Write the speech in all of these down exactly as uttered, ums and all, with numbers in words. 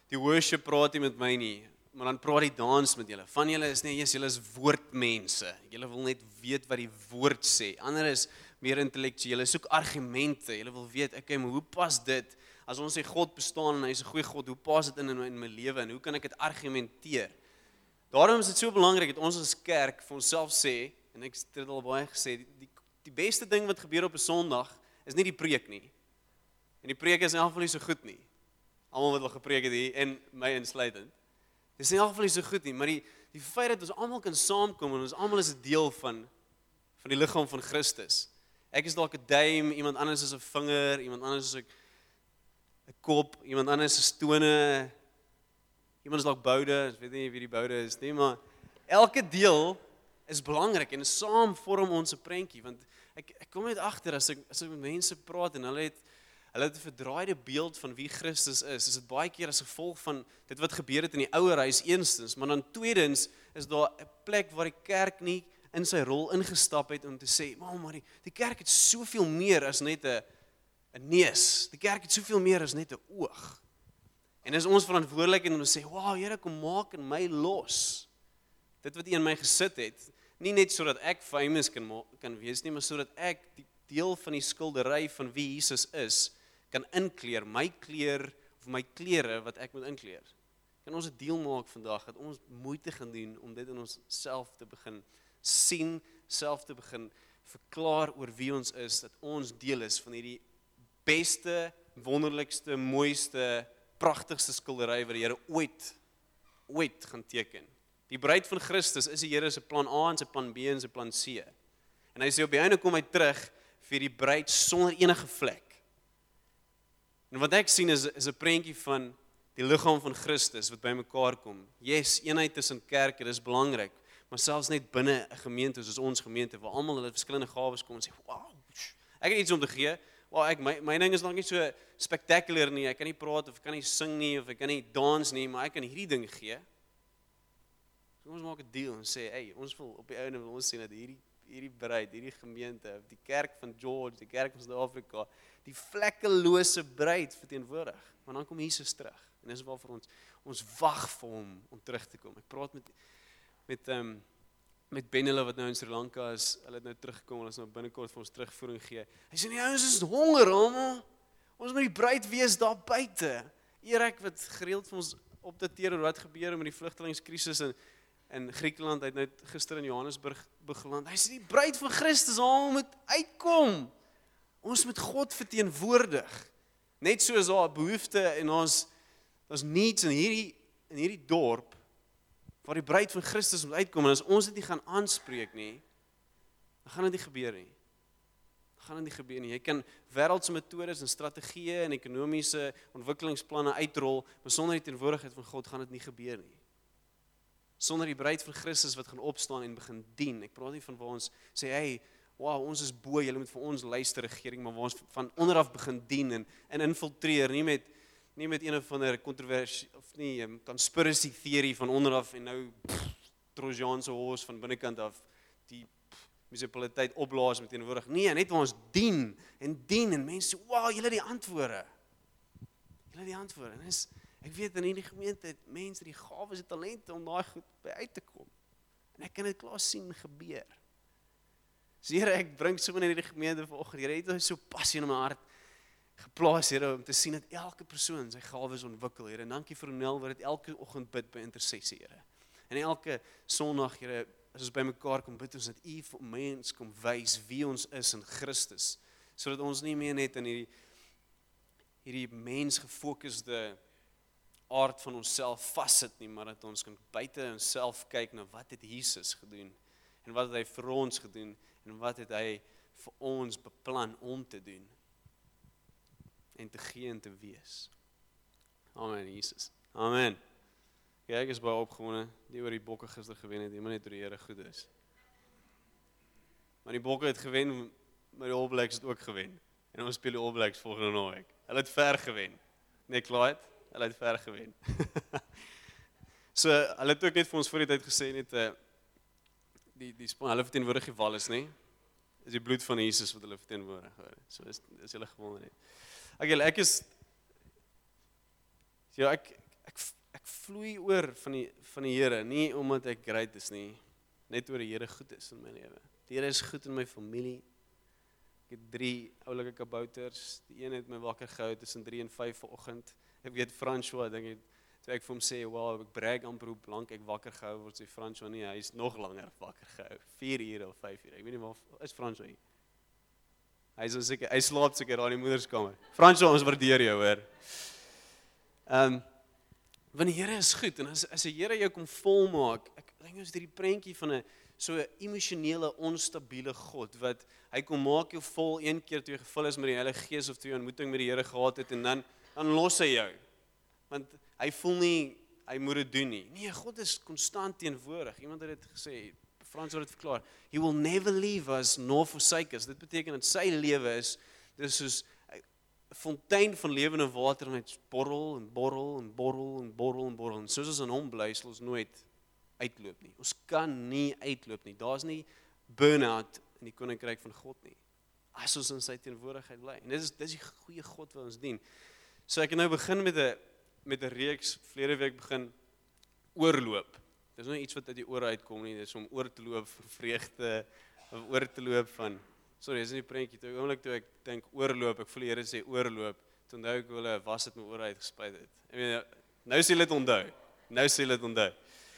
die worship praat nie met my nie, maar dan praat die dans met julle. Van julle is nie, yes, julle is woordmense. Julle wil net weet wat die woord sê. Ander is meer intellektueel, soek argumente. Julle wil weet, okay, maar hoe pas dit? As ons sê God bestaan en hy is 'n goeie God, hoe pas dit in in my, in my lewe en hoe kan ek dit argumenteer? Daarom is dit so belangrik dat ons as kerk vir onsself sê, en ek het dit al baie gesê, die, die, die beste ding wat gebeur op 'n Sondag is nie die preek nie. En die preek is in elk geval nie so goed nie. Almal wat al gepreek het hier en my insluitend. Dit is in elk geval nie so goed nie, maar die die feit dat ons almal kan saamkom en ons almal is 'n deel van van die liggaam van Christus. Ek is dalk 'n duim, iemand anders is 'n vinger, iemand anders is 'n 'n kop, iemand anders is tone, iemand is dalk boude, ek weet nie wie die boude is nie, maar elke deel is belangrik en saam vorm ons 'n prentjie, want ek ek kom net agter as ek as ek met mense praat en hulle het hulle het 'n verdraaide beeld van wie Christus is. Is dit baie keer as gevolg van dit wat gebeur het in die ouer huis eerstens, maar dan tweedens is daar 'n plek waar die kerk nie in sy rol ingestap het om te sê, "Maar maar die, die kerk het soveel meer as net 'n 'n neus. Die kerk het soveel meer as net 'n oog." En dis ons verantwoordelikheid om te sê, "Wow, Here, kom maak in my los. Dit wat U in my gesit het, nie net sodat ek famous kan kan wees nie, maar sodat ek die deel van die skildery van wie Jesus is, kan inkleer, my kleur of my klere wat ek moet inkleer." Kan ons 'n deal maak vandag dat ons moeite gaan doen om dit in ons self te begin sien, self te begin verklaar oor wie ons is, dat ons deel is van hierdie beste, wonderlikste, mooiste, pragtigste skildery wat die Here ooit ooit gaan teken. Die bruid van Christus is die Here se plan A en sy plan B en sy plan C. En hy sê op die einde kom hy terug vir die bruid sonder enige vlek. En wat ek sien is is 'n prentjie van die liggaam van Christus wat bymekaar kom. Yes, eenheid tussen kerke, dis belangrik, maar selfs net binne 'n gemeente soos ons gemeente waar almal hulle verskillende gawes kom en sê, "Wow, ek het iets om te gee." Well, ek my my ding is nog nie so spectacular nie. Ek kan nie praat of ek kan nie sing nie of ek kan nie dans nie, maar ek kan hierdie ding gee. So ons maak 'n deal en sê, "Hey, ons wil op die einde wil ons sien dat hierdie hierdie bruid, hierdie gemeente, die kerk van George, die kerk van Suid-Afrika, die vlekkelose bruid verteenwoordig." Want dan kom Jesus terug. En dis waarvoor ons ons wag vir hom om terug te kom. Ek praat met met ehm um, met Benela wat nou in Sri Lanka is. Hulle het nou teruggekom en ons nou binnekort vir ons terugvoering gee. Hy sê, "Nee, ons is honger, hoor. Ons moet die bruid wees daar buite." Erik wat gereeld vir ons opdateer oor wat gebeur met die vlugtelingskrisis in in Griekeland, hy het nou gister in Johannesburg begeland. Hy sê die bruid van Christus almal moet uitkom. Ons moet God verteenwoordig. Net soos daar 'n behoefte en ons ons needs in hierdie in hierdie dorp waar die bruid van Christus moet uitkom en as ons dit nie gaan aanspreek nie, dan gaan dit nie gebeur nie. Dan gaan dit nie gebeur nie. Jy kan wêreldse metodes en strategieë en ekonomiese ontwikkelingsplanne uitrol, maar sonder die teenwoordigheid van God gaan dit nie gebeur nie. Sonder die bruid van Christus wat gaan opstaan en begin dien. Ek praat nie van waar ons sê, "Hey, wow, ons is bo, julle moet vir ons luister regering," maar waar ons van onderaf begin dien en, en infiltreer, nie met nie met een of ander kontroversie of nie 'n conspiracy theory van onderaf en nou Trojaanse horse van binnekant af die munisipaliteit opblaas met teenwoordig. Nee, net waar ons dien en dien en mense sê, "Wow, julle het die antwoorde." Julle het die antwoorde. En is ek weet in hierdie gemeente het mense die gawes en talente om daai goed by uit te kom. En ek kan dit klaar sien gebeur. So Here, ek bring sommer in hierdie gemeente vanoggend. Here, het so passie in my hart geplaas, Here, om te sien dat elke persoon sy gawes ontwikkel, Here. En dankie vir Ronel wat dit elke oggend bid by intersessie, Here. En elke Sondag, Here, as ons bymekaar kom bid ons dat U vir mens kom wys wie ons is in Christus, sodat ons nie meer net in hierdie hierdie mens gefokusde aard van onsself vassit nie, maar dat ons kan buite onsself kyk na wat het Jesus gedoen en wat het hy vir ons gedoen en wat het hy vir ons beplan om te doen en te gee en te wees. Amen, Jesus. Amen. Ja, ek is baie opgewonde, nie oor die Bokke gister gewen het, maar net oor die Here goed is. Maar die Bokke het gewen, maar die All Blacks het ook gewen. En ons speel die All Blacks volgende naweek. Hulle het ver gewen. Nee, klaar het, hulle het ver gewen. So, hulle het ook net vir ons voor die tyd gesê, net, uh, die, die span, hulle verteenwoordig die Wallis, nie? Is die bloed van Jesus wat hulle verteenwoordig. So is, is hulle gewonder net. Okay, ek is, ja, ek, ek ek vloei oor van die van die Here, nie omdat ek great is nie, net oor die Here goed is in my lewe. Die Here is goed in my familie. Ek het drie oulike kabouters. Die een het my wakker gehou tussen drie en vyf vanoggend. Ek weet François, dink ek, toe ek vir hom sê, "Wow, ek brag amper hoe lank ek wakker gehou word," sê François, "Nee, hy is nog langer wakker gehou. vier ure of vyf ure." Ek weet nie waar is François hier. Hy is seker, hy slaap seker daar in die moederskamer. François, ons waardeer jou, hoor. Ehm um, want die Here is goed en as as die Here jou kom volmaak, ek dink ons hierdie prentjie van 'n so 'n emosionele onstabiele God wat hy kom maak jou vol een keer toe jy gevul is met die Heilige Gees of toe jy 'n ontmoeting met die Here gehad het en dan dan los hy jou. Want hy voel nie hy moet dit doen nie. Nee, God is konstant teenwoordig. Iemand het dit gesê, Frans het dit verklaar. He will never leave us nor forsake us. Dit beteken dat sy lewe is dis soos 'n fontein van lewende water en dit borrel en borrel en borrel en borrel en borrel. En soos ons aan hom bly, sal ons nooit uitloop nie. Ons kan nie uitloop nie. Daar's nie burn-out in die koninkryk van God nie. As ons in sy teenwoordigheid bly. En dit is dis die goeie God wat ons dien. So ek het nou begin met 'n met 'n reeks, verlede week begin oorloop. Dis nou iets wat uit die ore uitkom nie, dis om oor te loop van vreugde of oor te loop van sorry, dis nie 'n prentjie toe. Oomblik toe ek dink oorloop, ek voel die Here sê oorloop, toe onthou ek hoe hulle was dit my ore uitgespuit het. Ek meen nou sê hulle dit onthou. Nou sê hulle dit onthou.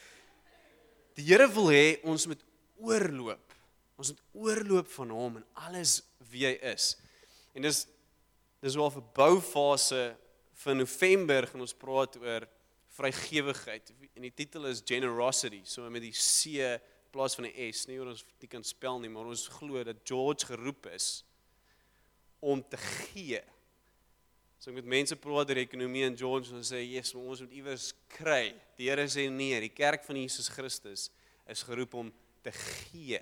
Die Here wil hê ons moet oorloop. Ons moet oorloop van hom en alles wie hy is. En dis dis wel 'n boufase van November gaan ons praat oor vrygewigheid. En die titel is Generosity, so met die C in plaas van die S, nie oor ons dit kan spel nie, maar ons glo dat George geroep is om te gee. So ek met mense praat oor ekonomie en George en sê, yes, maar ons moet iewers kry. Die Here sê nee, die kerk van Jesus Christus is geroep om te gee.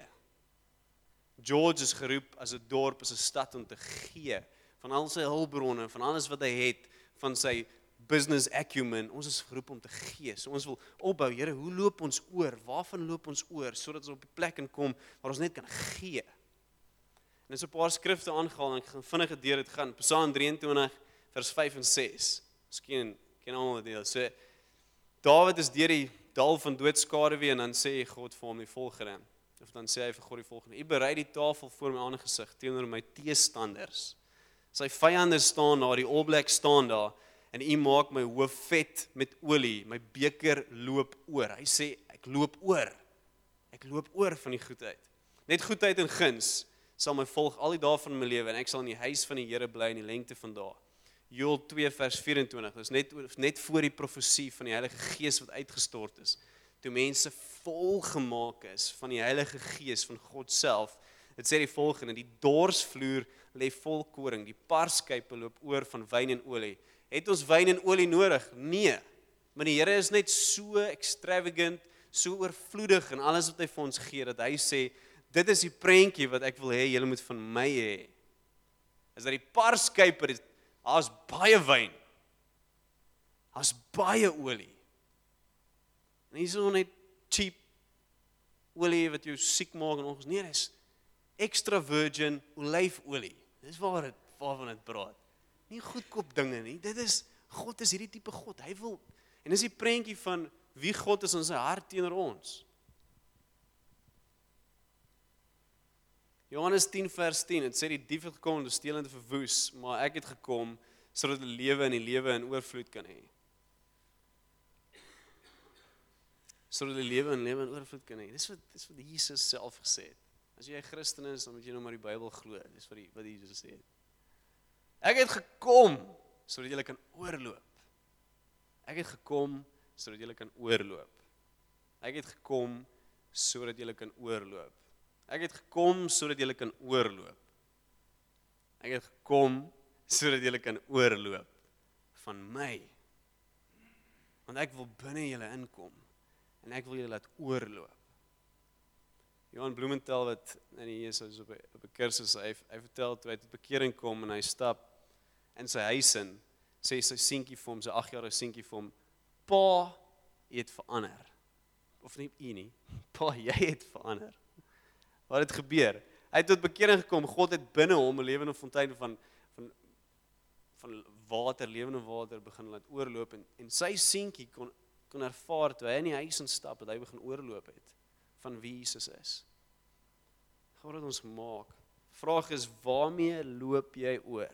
George is geroep as 'n dorp, as 'n stad om te gee. Van al sy hulpbronne, van alles wat hy het, van sy business acumen, ons is geroep om te gee. So ons wil opbou, Here, hoe loop ons oor? Waarvan loop ons oor? Sodat ons op 'n plek kan kom waar ons net kan gee. En dis 'n paar skrifte aangehaal en ek gaan vinnig deur dit gaan. Psalm drieëntwintig vers vyf en ses. Miskien ken almal dit. So Dawid is deur die dal van doodskaduwee en dan sê God vir hom die volgende. Of dan sê hy vir God die volgende: U berei die tafel voor my aangesig teenoor my teestanders. Sy vyande staan daar, die All Blacks staan daar en u maak my hoof vet met olie, my beker loop oor. Hy sê ek loop oor. Ek loop oor van die goedheid. Net goedheid en guns sal my volg al die dae van my lewe en ek sal in die huis van die Here bly in die lengte van dae. Joël twee vers vyf en twintig. Dis net net voor die profesie van die Heilige Gees wat uitgestort is. Toe mense volgemaak is van die Heilige Gees van God self. Dit sê die volgende: die dorsvloer lê vol koring, die parskype loop oor van wyn en olie. Het ons wyn en olie nodig? Nee. Maar die Here is net so extravagant, so oorvloedig in alles wat hy vir ons gee, dat hy sê, dit is die prentjie wat ek wil hê julle moet van my hê. Is dat die parskype, daar's baie wyn. Daar's baie olie. En hier is nog net cheap olie wat jou siek maak en onges. Nee, dis extra virgin olyfolie. Dis waar dit waarvan dit praat. Nie goedkoop dinge nie. Dit is God is hierdie tipe God. Hy wil en dis die prentjie van wie God is in sy hart teenoor ons. Johannes tien vers tien, dit sê die dief het gekom om te steel en te verwoes, maar ek het gekom sodat hulle lewe in die lewe in oorvloed kan hê. Sodat hulle lewe in lewe in oorvloed kan hê. Dis wat dis wat Jesus self gesê het. As jy 'n Christen is, dan moet jy nou maar die Bybel glo. Dis wat die wat Jesus sê het. Ek het gekom sodat jy kan oorloop. Ek het gekom sodat jy kan oorloop. Ek het gekom sodat jy kan oorloop. Ek het gekom sodat jy kan oorloop. Ek het gekom sodat jy kan oorloop van my. Want ek wil binne julle inkom en ek wil julle laat oorloop. Johan Bloementhal wat in die Jesus op 'n op 'n kursus hy hy vertel toe hy tot bekering kom en hy stap in sy huis in, sê sy seentjie vir hom, sy agjarige seentjie vir hom, pa, jy het verander. Of nie u nie, pa, jy het verander. Wat het gebeur? Hy het tot bekering gekom, God het binne hom 'n lewende fontein van van van water, lewende water begin laat oorloop en en sy seentjie kon kon ervaar toe hy in die huis instap dat hy begin oorloop het van wie Jesus is. God het ons gemaak. Vraag is, waarmee loop jy oor?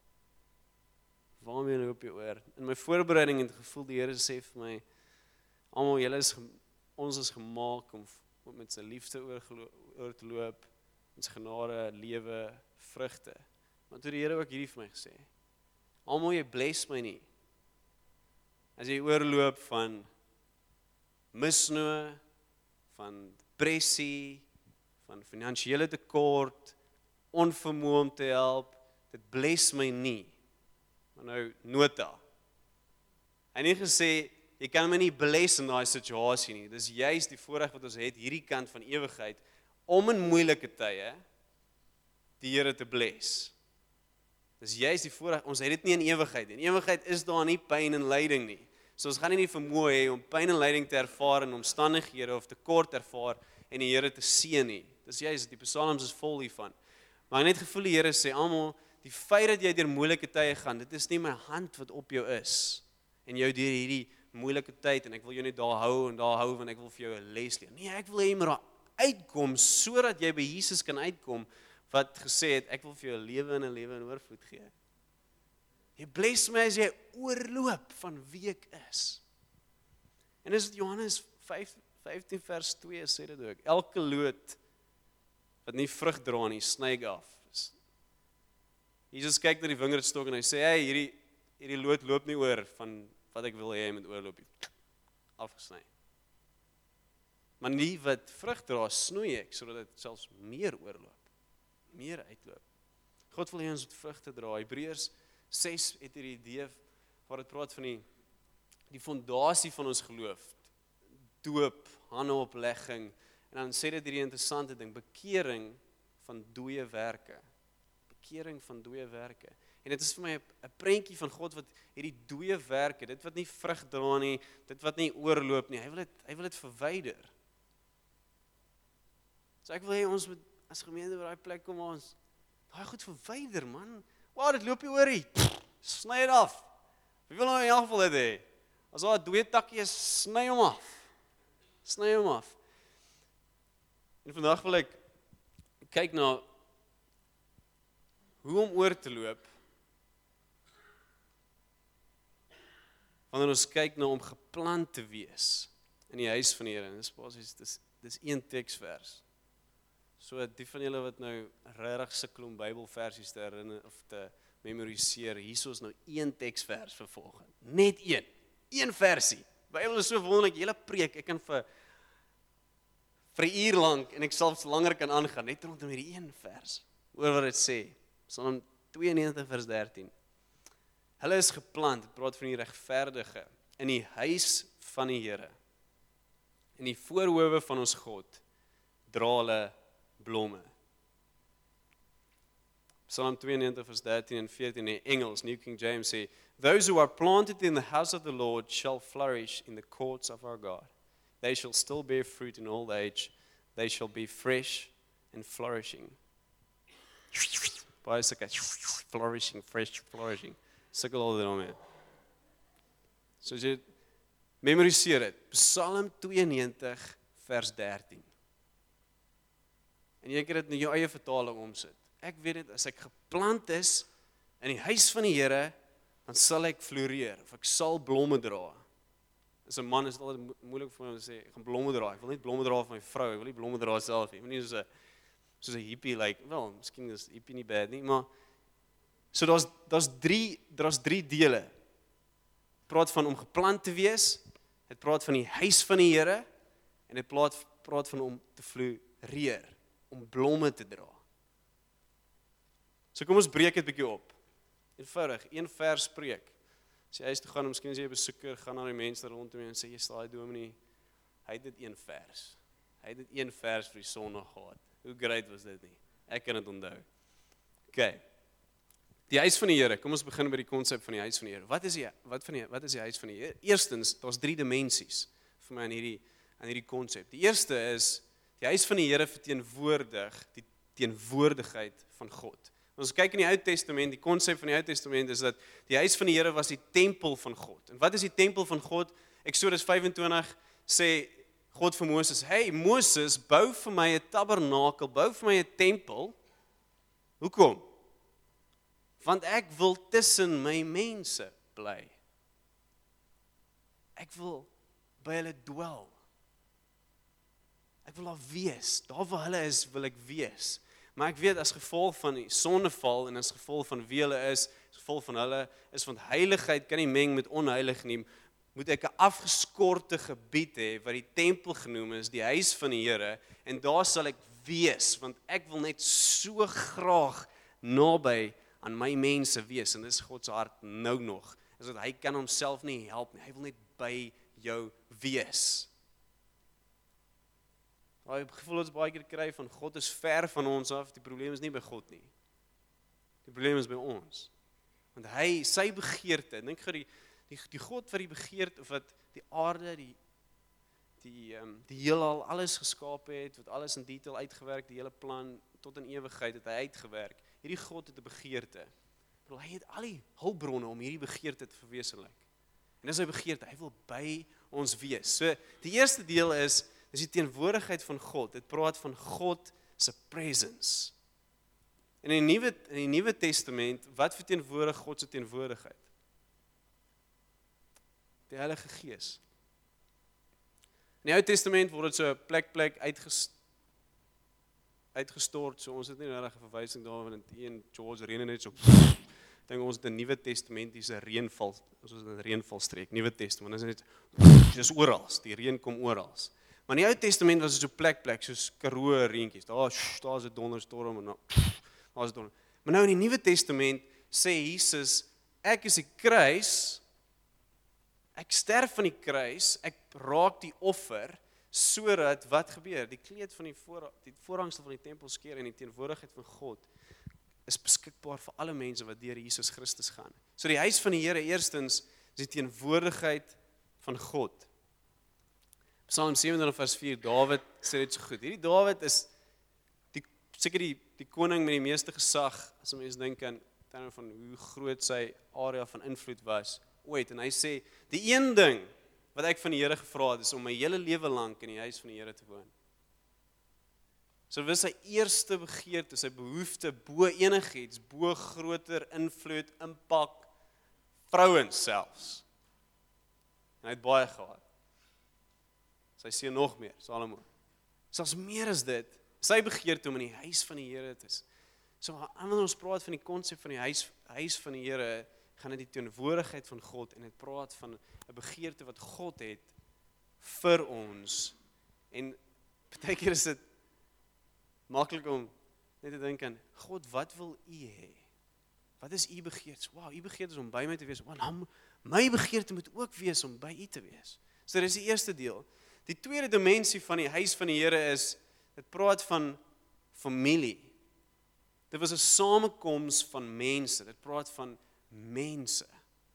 Waarmee loop jy oor? In my voorbereiding het gevoel die Here sê vir my, almal julle is ons is gemaak om, om met sy liefde oor, oor te loop, met sy genade, lewe, vrugte. Maar toe die Here ook hierdie vir my gesê, almal jy bless my nie. As jy oorloop van misnoë, van depressie, van finansiële tekort, onvermoë om te help, dit bless my nie. Maar nou, nota. Hy het nie gesê, jy kan my nie bless in daai situasie nie. Dis juist die voorreg wat ons het, hierdie kant van ewigheid, om in moeilike tye, die Here te bless. Dis juist die voorreg, ons het dit nie in ewigheid. In ewigheid is daar nie pyn en lyding nie. So ons gaan nie die vermoë hê om pyn en lyding te ervaar in omstandighede of tekort ervaar en die Here te seën nie. Dis juist, die psalms is vol hiervan. Maar ek het net gevoel die Here sê, almal, die feit dat jy deur moeilike tye gaan, dit is nie my hand wat op jou is, en jou deur hierdie moeilike tyd, en ek wil jou net daar hou, en daar hou, want ek wil vir jou 'n les leer. Nee, ek wil hê jy moet daar uitkom, sodat jy by Jesus kan uitkom, wat gesê het, ek wil vir jou 'n lewe en 'n lewe in oorvloed gee. Jy bless my as jy oorloop van wie ek is. En is dit Johannes vyftien vers twee sê dit ook, elke loot wat nie vrug dra nie, sny ek af. Jesus kyk na die wingerdstok en hy sê, hey, hierdie, hierdie loot loop nie oor van wat ek wil hê hy moet oorloop, afgesny. Maar nie wat vrug dra, snoei ek, sodat dit selfs meer oorloop, meer uitloop. God wil hê ons moet vrugte dra. Hebreërs ses het hierdie idee, waar dit praat van die, die fondasie van ons geloof, doop, handeoplegging, en dan sê dit hierdie interessante ding, bekering van dooie werke. Bekering van dooie werke. En dit is vir my 'n prentjie van God wat hierdie dooie werke, dit wat nie vrug dra nie, dit wat nie oorloop nie, hy wil dit, hy wil dit verwyder. So ek wil hê ons moet as gemeente by daai plek kom ons, daai goed verwyder man. Wow, dit loop nie oor nie. Sny dit af. Wie wil nou in elk geval dit hê? As daar 'n dooie takkie is, sny hom af. Sny hom af. En vandag wil ek kyk na hoe om oor te loop. Wanneer ons kyk na om geplant te wees in die huis van die Here. Dis basies dis dis een teksvers. So die van julle wat nou regtig sukkel om Bybelversies te herinner of te memoriseer, hier is nou een teksvers vir volgende. Net een. Een versie. Bybel is so wonderlik, hele preek, ek kan vir vir 'n uur lank en ek selfs langer kan aangaan net rondom hierdie een vers. Hoor wat dit sê. Psalm twee en negentig vers dertien. Hulle is geplant, dit praat van die regverdige in die huis van die Here. In die voorhoewe van ons God dra hulle blomme. Psalm twee en negentig vers dertien en veertien in Engels, New King James sê, those who are planted in the house of the Lord shall flourish in the courts of our God. They shall still bear fruit in old age. They shall be fresh and flourishing. Baie sulke flourishing, fresh, flourishing. Sukkel al daarmee. So as jy memoriseer dit, Psalm twee en negentig vers dertien. En jy kan dit in jou eie vertaling omsit. Ek weet dit, as ek geplant is in die huis van die Here, dan sal ek floreer, of ek sal blomme dra. As 'n man is dit altyd moeilik vir my om te sê, ek gaan blomme dra. Ek wil nie blomme dra vir my vrou, ek wil nie blomme dra self nie. Ek wil nie soos 'n soos 'n hippie like, wel, miskien is hippie nie bad nie, maar so daar's daar's drie daar's drie dele. Dit praat van om geplant te wees, dit praat van die huis van die Here en dit praat praat van om te floreer, om blomme te dra. So kom ons breek dit bietjie op. Eenvoudig, een vers preek. As jy huis toe gaan, miskien as jy 'n besoeker, gaan na die mense rondom jou en sê, jy staan daai dominee, hy het dit een vers. Hy het dit een vers vir die Sondag gehad. Hoe great was dit nie? Ek kan dit onthou. OK. Die huis van die Here. Kom ons begin by die konsep van die huis van die Here. Wat is die wat van die wat is die huis van die Here? Eerstens, daar's drie dimensies vir my in hierdie in hierdie konsep. Die eerste is die huis van die Here verteenwoordig die teenwoordigheid van God. Ons kyk in die Ou Testament, die konsep van die Ou Testament is dat die huis van die Here was die tempel van God. En wat is die tempel van God? Eksodus vyf en twintig sê God vir Moses, hey Moses, bou vir my 'n tabernakel, bou vir my 'n tempel. Hoekom? Want ek wil tussen my mense bly. Ek wil by hulle dwel. Ek wil daar wees. Daar waar hulle is, wil ek wees. Maar ek weet as gevolg van die sondeval en as gevolg van wie hulle is, as gevolg van hulle is want heiligheid kan nie meng met onheilig nie, moet ek 'n afgeskorte gebied hê wat die tempel genoem is, die huis van die Here, en daar sal ek wees, want ek wil net so graag naby aan my mense wees, en dis God se hart nou nog, is dat hy kan homself nie help nie, hy wil net by jou wees. Daai gevoel ons baie keer kry van God is ver van ons af, die probleem is nie by God nie. Die probleem is by ons. Want hy, sy begeerte, dink gou die, die die God wat die begeerte of wat die aarde, die die um, die heelal alles geskaap het, wat alles in detail uitgewerk, die hele plan tot in ewigheid het hy uitgewerk. Hierdie God het 'n begeerte. Maar hy het al die hulpbronne om hierdie begeerte te verwesenlik. En dis sy begeerte, hy wil by ons wees. So die eerste deel is dis die teenwoordigheid van God. Dit praat van God se presence. En in die Nuwe in die Nuwe Testament, wat verteenwoordig God se teenwoordigheid? Die Heilige Gees. In die Ou Testament word dit so plek plek uitgest, uitgestort, so ons het nie regtig 'n verwysing daarvan in een George reën net so. Ek dink ons het 'n Nuwe Testamentiese reënval, ons is in 'n reënvalstreek, Nuwe Testament, is net dis oral, die reën kom oral. Maar in die Ou Testament was dit so plek plek soos Karoo reentjies. Daar daar's 'n donderstorm en nou daar's 'n donder. Maar nou in die Nuwe Testament sê Jesus, ek is die kruis. Ek sterf van die kruis, ek raak die offer, sodat wat gebeur? Die kleed van die voor, die voorhangsel van die tempel skeur en die teenwoordigheid van God is beskikbaar vir alle mense wat deur Jesus Christus gaan. So die huis van die Here eerstens is die teenwoordigheid van God. Psalm sewenty-nine vers four, Dawid sê dit so goed. Hierdie Dawid is die seker die die koning met die meeste gesag, as 'n mens dink aan terme van hoe groot sy area van invloed was. Ooit, en hy sê, die een ding wat ek van die Here gevra het, is om my hele lewe lank in die huis van die Here te woon. So was sy eerste begeerte, sy behoefte, bo enigiets, bo groter invloed, impak, vrouens selfs. En hy het baie gehad. Sy sê nog meer, Salomo. Selfs meer as dit, sy begeerte om in die huis van die Here te is. So, wanneer ons praat van die konsep van die huis, huis van die Here, gaan dit die teenwoordigheid van God en dit praat van 'n begeerte wat God het vir ons. En baie keer is dit maklik om net te dink aan, God, wat wil U hê? Wat is U begeerte? Wow, U begeerte is om by my te wees. Wow, nou, my begeerte moet ook wees om by U te wees. So dit is die eerste deel. Die tweede dimensie van die huis van die Here is, dit praat van familie. Dit was 'n samekoms van mense. Dit praat van mense.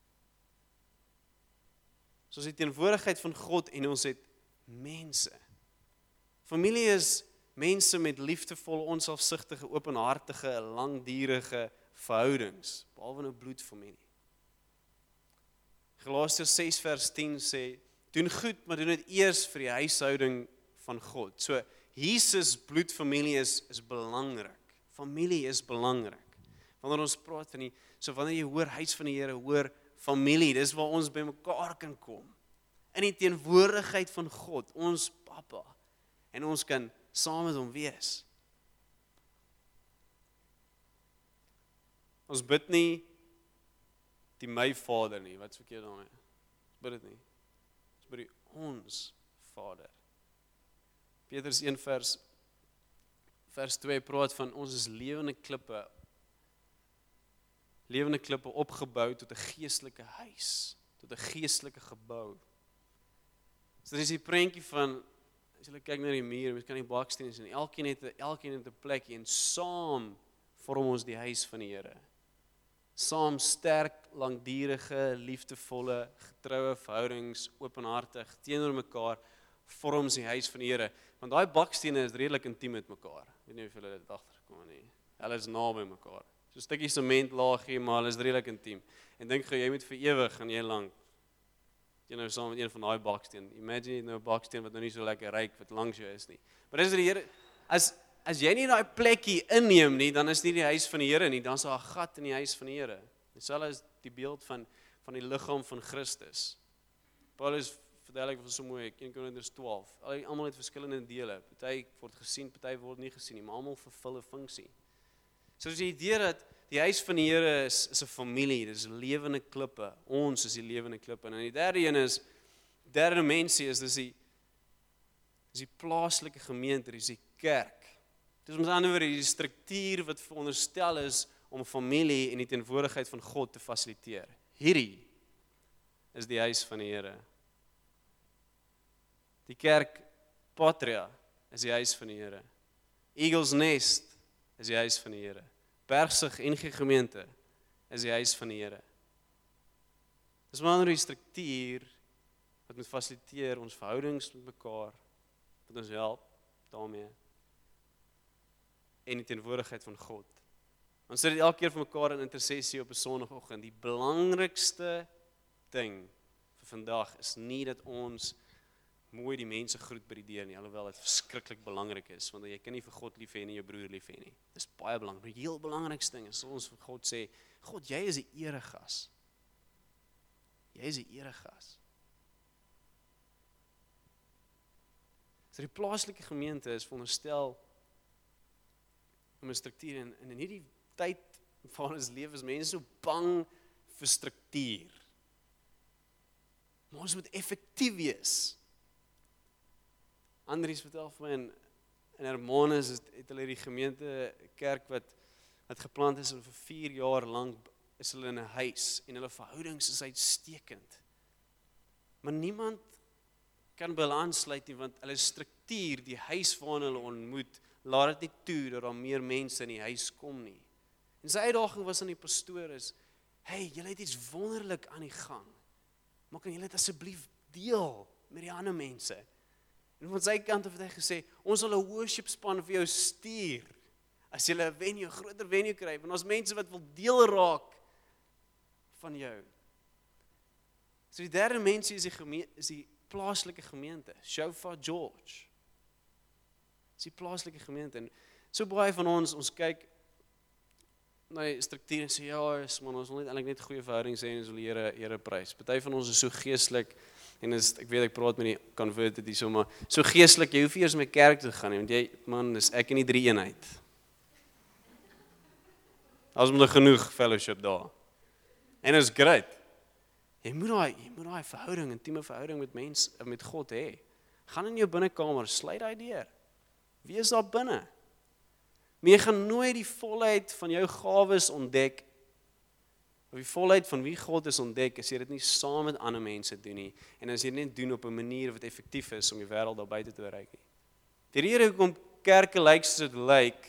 So ons het teenwoordigheid van God en ons het mense. Familie is mense met liefdevolle, onselfsugtige, openhartige, langdurige verhoudings, behalwe nou bloedfamilie. Galasiërs six vers ten sê, doen goed, maar doen dit eers vir die huishouding van God. So Jesus bloedfamilie is is belangrik. Familie is belangrik. Wanneer ons praat van die So wanneer jy hoor huis van die Here, hoor familie, dis waar ons by mekaar kan kom. In die teenwoordigheid van God, ons Papa. En ons kan saam met hom wees. Ons bid nie die my Vader nie, wat's verkeerd daarmee? Ons bid dit nie. Ons bid die ons Vader. Petrus one vers vers two praat van ons is lewende klippe. Lewende klippe opgebou tot 'n geestelike huis, tot 'n geestelike gebou. So dis die prentjie van, as jy kyk na die muur, jy kan die bakstene sien, elkeen het 'n elkeen het 'n plekjie en saam vorm ons die huis van die Here. Saam sterk, langdurige, liefdevolle, getroue verhoudings, openhartig teenoor mekaar vorm ons die huis van die Here. Want daai bakstene is redelik intiem met mekaar. Ek weet nie of julle dit agtergekom het nie. Hulle is naby mekaar. So 'n stukkie sement laag gee, maar hulle is redelik intiem. En dink jy moet vir ewig gaan jy lank. Jy nou saam met een van daai baksteen. Imagine jy nou 'n baksteen wat nou nie so lekker ryk wat langs jou is nie. Maar dis die Here, as as jy nie daai plekkie inneem nie, dan is nie die huis van die Here nie, dan is daar 'n gat in die huis van die Here. Dieselfde is die beeld van van die liggaam van Christus. Paulus verduidelik vir so mooi, een Korintiërs twaalf. Almal het verskillende dele. Party word gesien, party word nie gesien nie, maar almal vervul 'n funksie. So as jy die idee dat die huis van die Here is is 'n familie, dis lewende klippe. Ons is die lewende klippe. En die derde een is derde dimensie is dis die is die plaaslike gemeente, dis die kerk. Dis met ander woorde die struktuur wat veronderstel is om familie en die teenwoordigheid van God te fasiliteer. Hierdie is die huis van die Here. Die kerk Patria is die huis van die Here. Eagles Nest is die huis van die Here. Bergsig en G gemeente is die huis van die Here. Dis maar 'n struktuur wat moet fasiliteer ons verhoudings met mekaar, wat ons help daarmee. En die teenwoordigheid van God. Ons sit elke keer vir mekaar in intersessie op 'n Sondagoggend. Die belangrikste ding vir vandag is nie dat ons mooi die mense groet by die deur nie, alhoewel dit verskriklik belangrik is, want jy kan nie vir God lief hê en nie jou broer lief hê nie. Dis baie belangrik. Die heel belangrikste ding is ons vir God sê, God, jy is die eregas. Jy is die eregas. So die plaaslike gemeente is veronderstel om 'n struktuur en, en in hierdie tyd van ons lewe is mense so bang vir struktuur. Maar ons moet effektief wees. Andries vertel vir my in, in Hermanus het, het hulle die gemeente kerk wat wat geplant is en vir vier jaar lank is hulle in 'n huis en hulle verhoudings is uitstekend. Maar niemand kan by hulle aansluit nie want hulle struktuur, die huis waarin hulle ontmoet, laat dit nie toe dat daar meer mense in die huis kom nie. En sy uitdaging was aan die pastoor is, hey, julle het iets wonderlik aan die gang. Maar kan julle dit asseblief deel met die ander mense? En van sy kant het hy gesê, ons sal 'n worship span vir jou stuur, as jy 'n venue, 'n groter venue kry, want ons mense wat wil deel raak van jou. So die derde mensie is die, geme- is die plaaslike gemeente, Shofar George. Dis die plaaslike gemeente, en so baie van ons, ons kyk na die struktuur en sê, ja, is, man, ons wil net eintlik net goeie verhoudings hê en ons wil die Here, Here prys. Party van ons is so geestelik, en is, ek weet ek praat met die converted hier so, maar so geestelik, jy hoef nie eers met kerk te gaan nie, want jy, man, is ek in die drie eenheid. As moet er genoeg fellowship daar. En is great. Jy moet daai, jy moet daai verhouding, intieme verhouding met mens, met God hê. Gaan in jou binnekamer, sluit daai deur. Wees daar binne. Maar jy gaan nooit die volheid van jou gawes ontdek, of die volheid van wie God is ontdek, as jy dit nie saam met ander mense doen nie, en as jy dit net doen op 'n manier wat effektief is om die wêreld daar buite te bereik nie. Die rede hoekom kerke lyk soos dit lyk,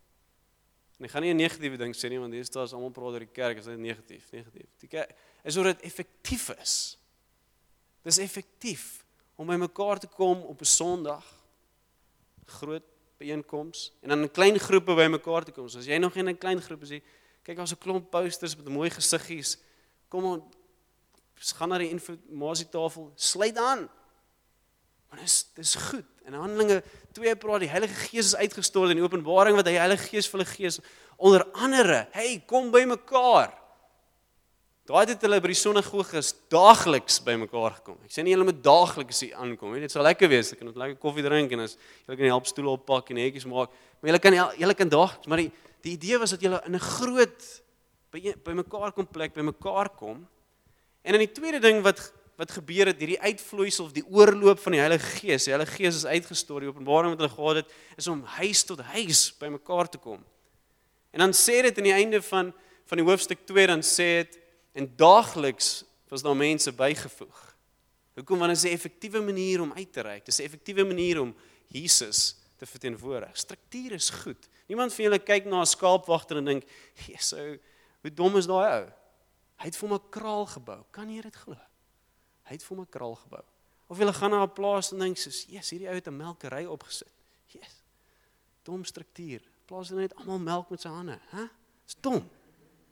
en ek gaan nie 'n negatiewe ding sê nie, want hier staan almal praat oor die kerk, is dit negatief, negatief. Die kerk is oor dit effektief is. Dis effektief om by mekaar te kom op 'n Sondag, groot byeenkoms, en dan in klein groepe by mekaar te kom. So as jy nog in 'n klein groep is, jy, kyk, daar's 'n klomp posters met mooi gesiggies, kom on, gaan na die informasietafel, sluit aan. Want dis, dis goed. In Handelinge twee praat die Heilige Gees is uitgestort in die Openbaring wat hy Heilige Gees vir hulle gees, onder andere, hey, kom by mekaar. Daai het hulle by die sinagoges daagliks by mekaar gekom. Ek sê nie hulle moet daagliks hier aankom nie. Dit sal lekker wees. Jy kan net lekker koffie drink en as jy kan help stoele oppak en netjies maak. Maar jy kan jy kan daagliks, maar die die idee was dat jy in 'n groot by by mekaar kom plek, by mekaar kom. En dan die tweede ding wat wat gebeur het, hierdie uitvloeisel of die oorloop van die Heilige Gees. Die Heilige Gees is uitgestort, die Openbaring wat hulle gehad het, is om huis tot huis by mekaar te kom. En dan sê dit in die einde van van die hoofstuk twee, dan sê dit, en daagliks was daar mense bygevoeg. Hoekom? Want dit is 'n effektiewe manier om uit te reik. Dit is 'n effektiewe manier om Jesus te verteenwoordig. Struktuur is goed. Niemand van julle kyk na 'n skaapwagter en dink, "Jesus, hoe dom is daai ou? Hy het vir hom 'n kraal gebou." Kan jy dit glo? Hy het vir hom 'n kraal gebou. Of julle gaan na 'n plaas en dink, "Jesus, hierdie ou het 'n melkery opgesit." Yes. Dom struktuur. Plaas hulle net almal melk met sy hande, hè? Dis dom.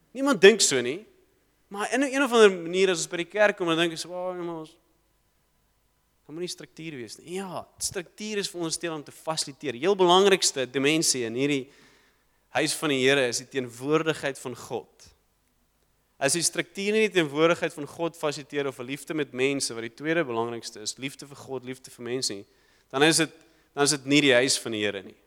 Niemand dink so nie. Maar in 'n een of ander manier as ons by die kerk kom, dan dink ons, "Wag, nee, maar ons kan moet nie struktuur wees nie." Ja, struktuur is veronderstel om te fasiliteer. Heel belangrikste dimensie in hierdie huis van die Here is die teenwoordigheid van God. As die struktuur nie die teenwoordigheid van God fasiliteer of 'n liefde met mense, wat die tweede belangrikste is, liefde vir God, liefde vir mense nie, dan is dit dan is dit nie die huis van die Here nie.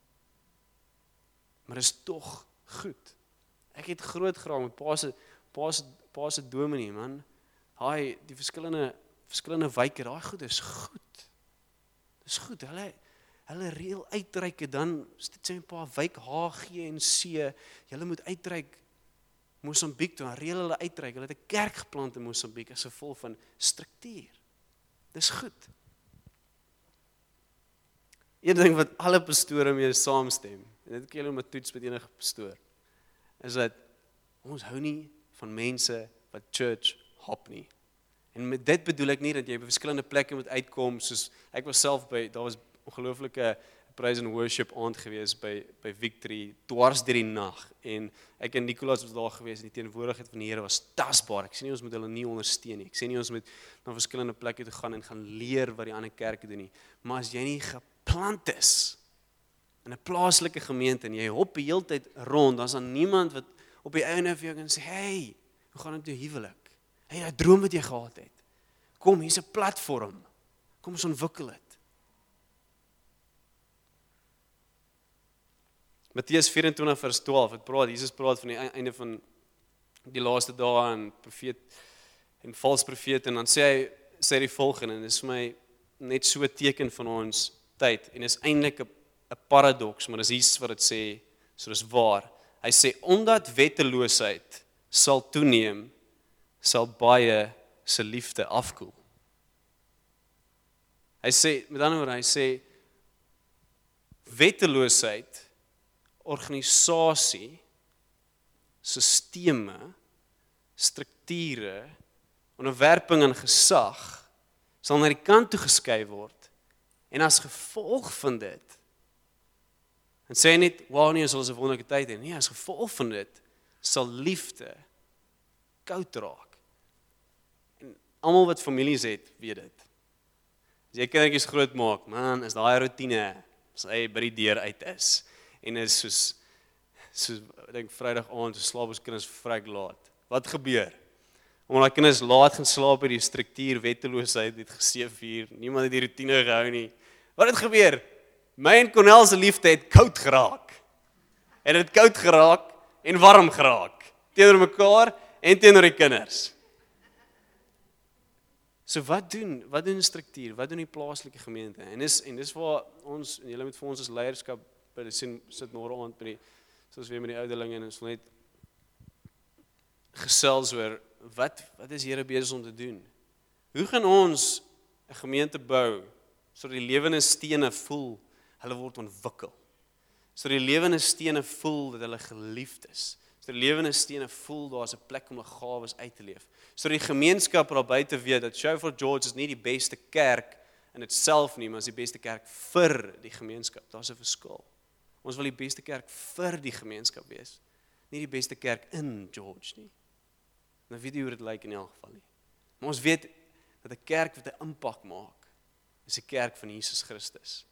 Maar dit is tog goed. Ek het groot geraak met pa se pa se pa se dominee, man. Haai, die verskillende verskillende wyke, daai goed is goed. Dis goed. Hulle hulle reël uitreike dan sê 'n paar wyk H, G en C. Julle moet uitreik Mosambiek toe. Dan reël hulle uitreik. Hulle het 'n kerk geplant in Mosambiek as gevolg van struktuur. Dis goed. Een ding wat alle pastore mee saamstem, en dit kan julle met toets met enige pastoor, is dat ons hou nie van mense wat church hop nie. En met dit bedoel ek nie dat jy by verskillende plekke moet uitkom, soos ek was self by, daar was ongelooflike praise and worship aand gewees by by Victory, dwars deur die nag, en ek en Nicolas was daar gewees, en die teenwoordigheid van die Here was tasbaar. Ek sê nie ons moet hulle nie ondersteun nie, ek sê nie ons moet na verskillende plekke toe gaan en gaan leer wat die ander kerke doen nie, maar as jy nie geplant is in 'n plaaslike gemeente en jy hop die hele tyd rond, dan is daar niemand wat op die einde vir jou kan sê, hey, hoe gaan dit met jou huwelik? Hey, daai droom wat jy gehad het. Kom, hier's 'n platform. Kom ons ontwikkel dit. Matteus vyf-en-twintig vers twaalf, het praat, Jesus praat van die einde van die laaste dae en profeet en vals profeet, en dan sê hy sê hy die volgende, en dit is vir my net so 'n teken van ons tyd, en is eintlik 'n 'n paradoks, maar dis iets wat dit sê, so dis waar. Hy sê, omdat wetteloosheid sal toeneem, sal baie se liefde afkoel. Hy sê, met ander woorde, hy sê, wetteloosheid, organisasie, sisteme, strukture, onderwerping en gesag, sal na die kant toe geskuif word, en as gevolg van dit, en sê net, wauw nie, is ons 'n wonderlike tyd hê, nee, as gevolg van dit, sal liefde koud raak. En almal wat families het, weet dit. As jy kindertjies groot maak, man, is daai routine, as hy by die deur uit is, en is soos, soos, ek dink Vrydag aand, so slaap ons kinders vryk laat. Wat gebeur? Omdat die kinders laat gaan slaap, die struktuur, wetteloosheid, het geseef hier, niemand het die routine gehou nie. Wat het gebeur? My en Cornel se liefde het koud geraak. En het koud geraak en warm geraak. Teenoor mekaar en teenoor die kinders. So wat doen, wat doen struktuur, wat doen die plaaslike gemeente? En dis en dis waar ons, en julle moet vir ons as leierskap by die sin sit môre aand by die, soos weer met die ouderlinge, en ons wil net gesels oor, wat, wat is Here besig om te doen? Hoe gaan ons 'n gemeente bou, sodat die lewende stene voel, hulle word ontwikkel? Sodat die lewende stene voel dat hulle geliefd is. Sodat die lewende stene voel daar is 'n plek om hulle gawes uit te leef. Sodat die gemeenskap daar buite weet dat Shofar George is nie die beste kerk in dit self nie, maar is die beste kerk vir die gemeenskap. Daar's 'n verskil. Ons wil die beste kerk vir die gemeenskap wees, nie die beste kerk in George nie. Nou weet jy hoe dit lyk in elk geval nie. Maar ons weet dat 'n kerk wat 'n impak maak, is 'n kerk van Jesus Christus.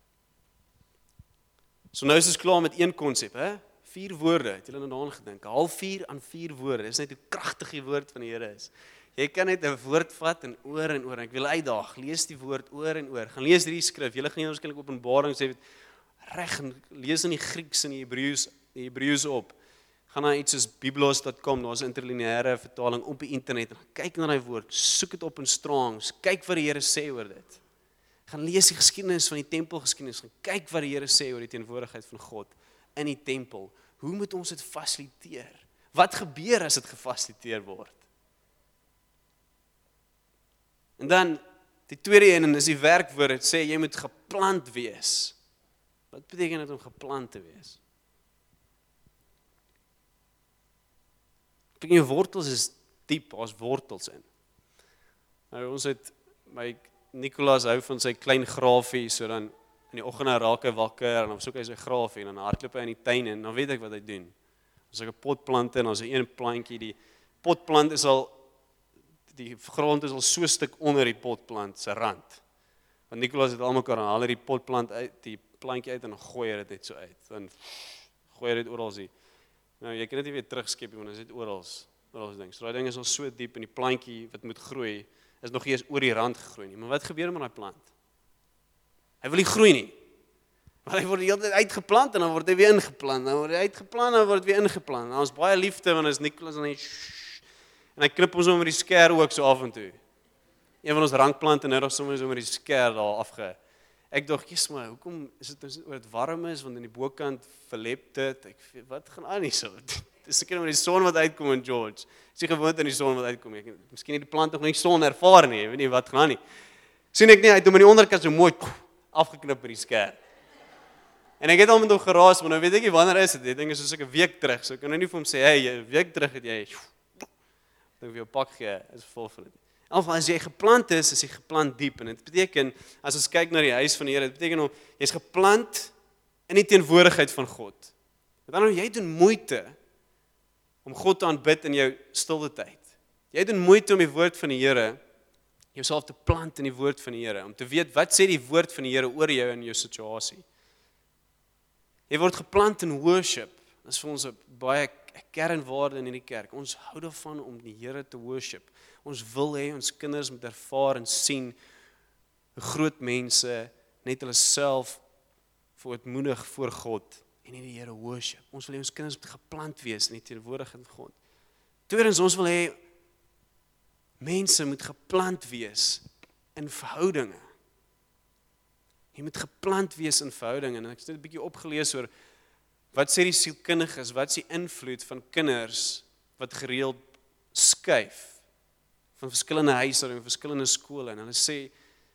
So nou is ons klaar met een konsep, hè? Vier woorde, het julle nou daaraan gedink? Half vier aan vier woorde. Dis net hoe kragtig die woord van die Here is. Jy kan net 'n woord vat en oor en oor. Ek wil uitdaag, lees die woord oor en oor. Gaan lees hierdie skrif. Julle gaan nie waarskynlik Openbaring sê reg en lees in die Grieks en die Hebreëus, die Hebreëus op. Gaan na iets soos biblos dot com, daar's 'n interlineêre vertaling op die internet. En kyk na daai woord, soek dit op in Strongs, kyk wat die Here sê oor dit. Gaan lees die geskiedenis van die tempelgeskiedenis, gaan kyk wat die Here sê oor die teenwoordigheid van God in die tempel. Hoe moet ons dit fasiliteer? Wat gebeur as dit gefasiliteer word? En dan die tweede een, en is die werkwoord, dit sê jy moet geplant wees. Wat beteken dit om geplant te wees? Kyk, jou wortels is diep, daar's wortels in. Nou ons het my Nicolas hou van sy klein grafie, so dan in die oggend raak hy wakker en dan soek hy sy grafie en dan hardloop hy in die tuin en dan weet ek wat hy doen. As ek 'n potplante en as 'n een plantjie, die potplant is al die grond is al so stuk onder die potplant se rand. Want Nicolas het almekaar aan, haal hy die potplant uit, die plantjie uit en dan gooi hy dit net so uit. Dan gooi hy dit oral sien. Nou jy kan dit nie weer terugskep nie, want dit is net oral, oral ding. So daai ding is al so diep en die plantjie wat moet groei is nog nie eens oor die rand gegroei nie. Maar wat gebeur met daai plant? Hy wil nie groei nie. Want hy word die hele tyd uitgeplant en dan word hy weer ingeplant. Dan word hy uitgeplant en dan word weer ingeplant. En ons baie liefde want as Nicolas en hy en hy knip ons onder die skêr ook so af en toe. Een van ons rankplante nou nog sommer so met die skêr daar afge. Ek dink, "Jesus maar, hoekom is dit nou oor dit warm is want aan die bokant verlep dit." Ek wat gaan aan hierso? Dis seker met die son wat uitkom in George. Is jy gewoond aan die son wat uitkom? Ek miskien het die plant nog nie son ervaar nie, ek weet nie wat gaan aan nie. Sien ek nie uit om aan die onderkant so mooi afgeknip met die skêr. En ek het al met hom geraas, maar nou weet ek nie wanneer is dit. Dit ding is soos ek 'n week terug. So ek kan nou nie vir hom sê, "Hey, 'n week terug het jy dink vir jou pak gee." Is vol vir dit. Of as jy geplant is, is jy geplant diep en dit beteken as ons kyk na die huis van die Here, dit beteken om jy's geplant in die teenwoordigheid van God. Met ander woorde, jy doen moeite om God te aanbid in jou stilte tyd. Jy doen moeite om die woord van die Here jouself te plant in die woord van die Here, om te weet wat sê die woord van die Here oor jou en jou situasie. Jy word geplant in worship. Dit is vir ons 'n baie kernwaarde in hierdie kerk. Ons hou daarvan om die Here te worship. Ons wil hê ons kinders moet ervaar en sien hoe groot mense net hulle self verootmoedig voor God en nie die Here worship. Ons wil hê ons kinders moet geplant wees in die teenwoordigheid van God. Tweedens, ons wil hê mense moet geplant wees in verhoudinge. Jy moet geplant wees in verhoudinge. En ek het net 'n bietjie opgelees oor wat sê die sielkundiges, wat is die invloed van kinders wat gereeld skuif van verskillende huishoudings, verskillende skole. En hulle sê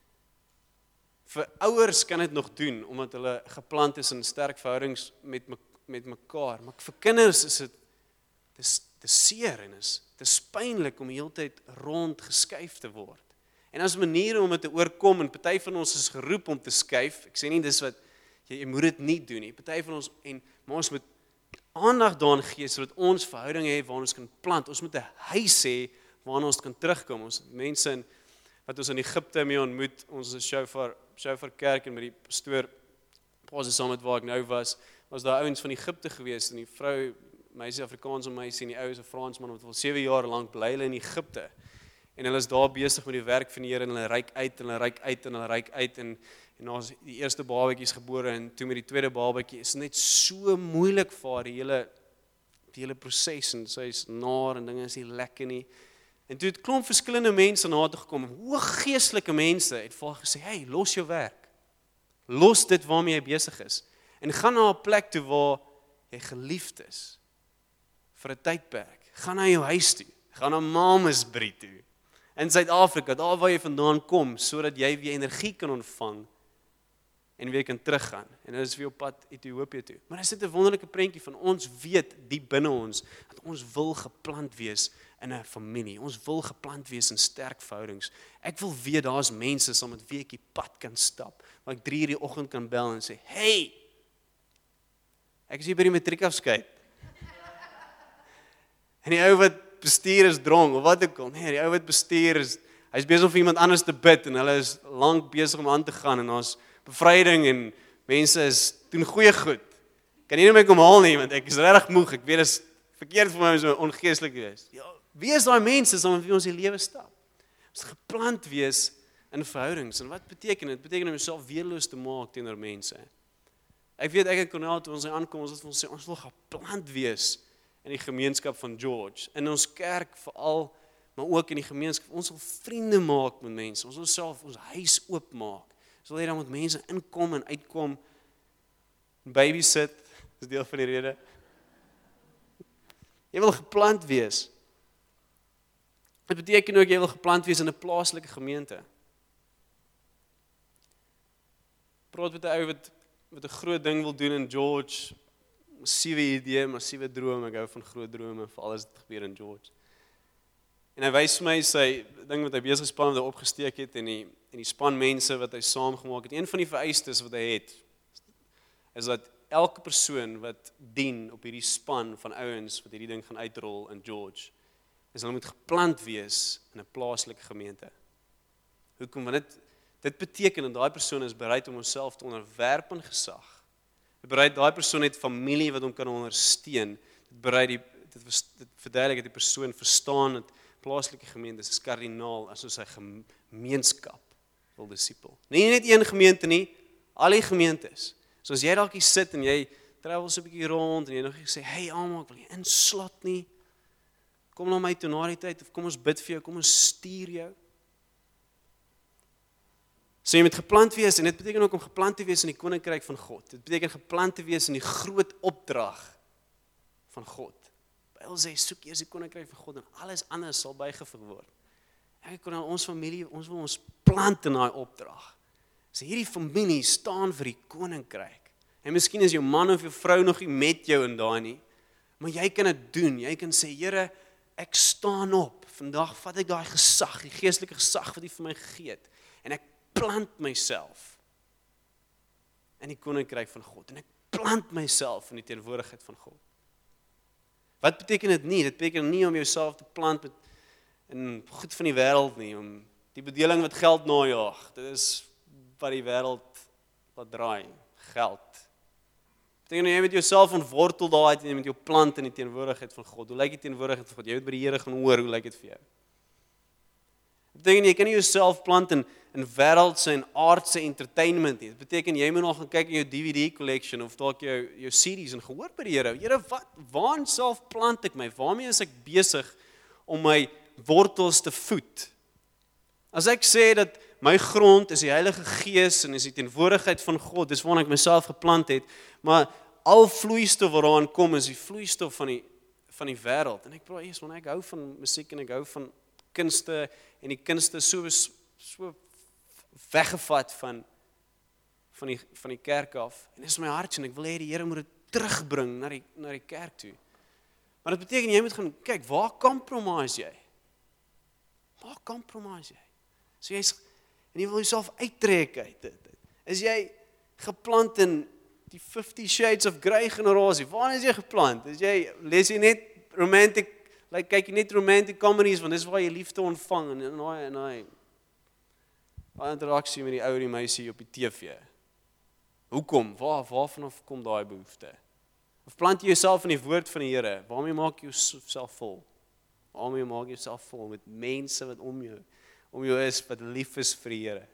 vir ouers kan dit nog doen omdat hulle geplant is in sterk verhoudings met met mekaar, maar vir kinders is dit dis dis seer en is dis pynlik om die hele tyd rond geskuif te word. En as maniere om dit te oorkom, en party van ons is geroep om te skuif. Ek sê nie dis wat jy, jy moet dit nie doen nie. Party van ons en maar ons moet aandag daaraan gee sodat ons verhoudinge hê waar ons kan plant. Ons moet 'n huis hê waarna ons kan terugkom. Ons mense in wat ons in Egipte mee ontmoet, ons is Shofar Shofar kerk en met die pastoor Paas saam met waar ek nou was, was daar ouens van Egipte gewees en die vrou, meisie Afrikaanse meisie en die ou is 'n Fransman wat al sewe jaar lank bly hulle in Egipte. En hulle is daar besig met die werk van die Here en hulle reik uit en hulle reik uit en hulle reik uit en en nou is die eerste babatjies gebore en toe met die tweede babatjie is net so moeilik vir haar die hele die hele proses en sy is naar en dinge is nie lekker nie. En toe het klomp verskillende mense na haar toe gekom, hoog geestelike mense het vir haar gesê, "Hey, los jou werk. Los dit waarmee jy besig is en gaan na 'n plek toe waar jy geliefd is vir 'n tydperk. Gaan na jou huis toe. Gaan na Mamasbury toe. In Suid-Afrika, daar waar jy vandaan kom, sodat jy weer energie kan ontvang en weer kan teruggaan. En dit is weer op pad Ethiopië toe. Maar dit is 'n wonderlike prentjie van ons weet diep binne ons dat ons wil geplant wees in 'n familie. Ons wil geplant wees in sterk verhoudings. Ek wil weet daar's mense saam met wie ek die pad kan stap, waar ek drie uur die oggend kan bel en sê, "Hey, ek is hier by die matriekafskeid." En die ou wat bestuur is dronk of wat ook al. Nee, die ou wat bestuur is, hy's besig om vir iemand anders te bid en hulle is lank besig om aan te gaan en ons bevryding en mense is doen goeie goed. Kan nie net my kom haal nie want ek is regtig moeg. Ek weet dit is verkeerd vir my om so ongeestelik te wees. Ja, wie is daai mense saam met wie ons die lewe stap? Ons geplant wees in verhoudings. En wat beteken dit? Dit beteken om jouself weerloos te maak teenoor mense. Ek weet ek en Cornel toe ons aankom, ons het ons sê ons wil geplant wees in die gemeenskap van George, in ons kerk veral, maar ook in die gemeenskap. Ons wil vriende maak met mense. Ons wil self ons huis oopmaak. Ons wil hê dan moet mense inkom en uitkom. Babysit, is deel van die rede. Jy wil geplant wees. Dit beteken ook jy wil geplant wees in 'n plaaslike gemeente. Praat met 'n ou wat wat 'n groot ding wil doen in George. Massiewe idee, massiewe droom. Ek hou van groot drome, veral as dit gebeur in George. En hy wys my sy ding wat hy besig span wat hy opgesteek het en die en die span mense wat hy saamgemaak het. Een van die vereistes wat hy het is dat elke persoon wat dien op hierdie span van ouens wat hierdie ding gaan uitrol in George, is hulle moet geplant wees in 'n plaaslike gemeente. Hoekom? Want dit dit beteken dat daai persoon is bereid om homself te onderwerp aan gesag. Dit bereid daai persoon het familie wat hom kan ondersteun. Dit bereid die dit, dit verduidelik dat die persoon verstaan dat plaaslike gemeente is kardinaal as ons sy gemeenskap wil disipel. Nie net een gemeente nie, al die gemeentes. So as jy dalk hier sit en jy travel so 'n bietjie rond en jy nog sê, hey almal, ek wil jy inslot nie. Kom na my toe na die tyd of kom ons bid vir jou, kom ons stuur jou. So jy moet geplant wees en dit beteken ook om geplant te wees in die koninkryk van God. Dit beteken geplant te wees in die groot opdrag van God. Bybel sê soek eers die koninkryk van God en alles anders sal bygevoeg word. Ek kon aan ons familie, ons wil ons plant in daai opdrag. So hierdie familie staan vir die koninkryk. En miskien is jou man of jou vrou nog nie met jou in daai nie, maar jy kan dit doen. Jy kan sê, Here, ek staan op. Vandag vat ek daai gesag, die geestelike gesag wat U vir my gegee het en ek plant myself in die koninkryk van God en ek plant myself in die teenwoordigheid van God. Wat beteken dit nie? Dit beteken nie om jouself te plant met in goed van die wêreld nie, om die bedeling wat geld najaag. Dit is wat die wêreld laat draai, geld. Dit beteken jy met jouself ontwortel daar uit en jy met jou plant in die teenwoordigheid van God. Hoe lyk die teenwoordigheid van God? Jy moet by die Here gaan hoor, hoe lyk dit vir jou? Dit beteken jy kan nie jouself plant in in wêreldse en aardse entertainment nie. Dit beteken jy moet nog gaan kyk in jou D V D collection of dalk jou jou C Ds en gehoor by die Here. Here, wat waaraan self plant ek my? Waarmee is ek besig om my wortels te voed? As ek sê dat my grond is die Heilige Gees en is die teenwoordigheid van God, dis waarna ek myself geplant het, maar al vloeistof wat daaraan kom is die vloeistof van die van die wêreld. En ek praat eers want ek hou van musiek en ek hou van kunste en die kunste so so weggevat van van die van die kerk af. En dis my hart en ek wil hê die Here moet dit terugbring na die na die kerk toe. Maar dit beteken jy moet gaan kyk, waar compromise jy? Waar compromise jy? So jy's en jy wil jouself uittrek uit dit. Is jy geplant in die Fifty Shades of Grey generasie? Waar is jy geplant? Is jy lees jy net romantic, like kyk jy net romantic comedies want dis waar jy liefde ontvang en daai en daai daai interaksie met die ou en die meisie op die T V. Hoekom? Waar waarvan af kom daai behoefte? Of plant jy jouself in die woord van die Here? Waarmee maak jy jouself vol? Waarmee maak jy jouself vol met mense wat om jou om jou is wat lief is vir die Here?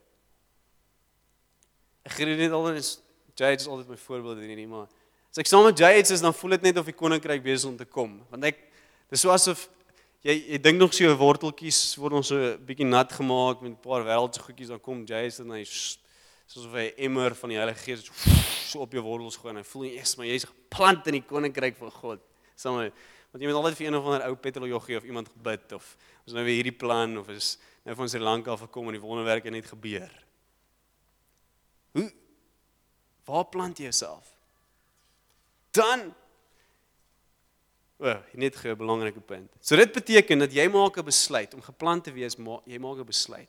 Ek gee dit altyd Jade is altyd my voorbeeld in hierdie, maar as ek saam met Jade is, dan voel dit net of die koninkryk besig om te kom. Want ek dis so asof jy jy dink nog so jou worteltjies word ons so 'n bietjie nat gemaak met 'n paar wêreldse goedjies, dan kom Jade en hy soos 'n emmer van die Heilige Gees so op jou wortels gooi en hy voel jy is maar jy's geplant in die koninkryk van God. Saam met want jy moet altyd vir een of ander ou petroljoggie of iemand gebid of ons nou weer hierdie plan of is nou van Sri Lanka gekom en die wonderwerke net gebeur. Hoe waar plant jy jouself? Dan Well, net 'n belangrike punt. So dit beteken dat jy maak 'n besluit om geplant te wees, maar jy maak 'n besluit.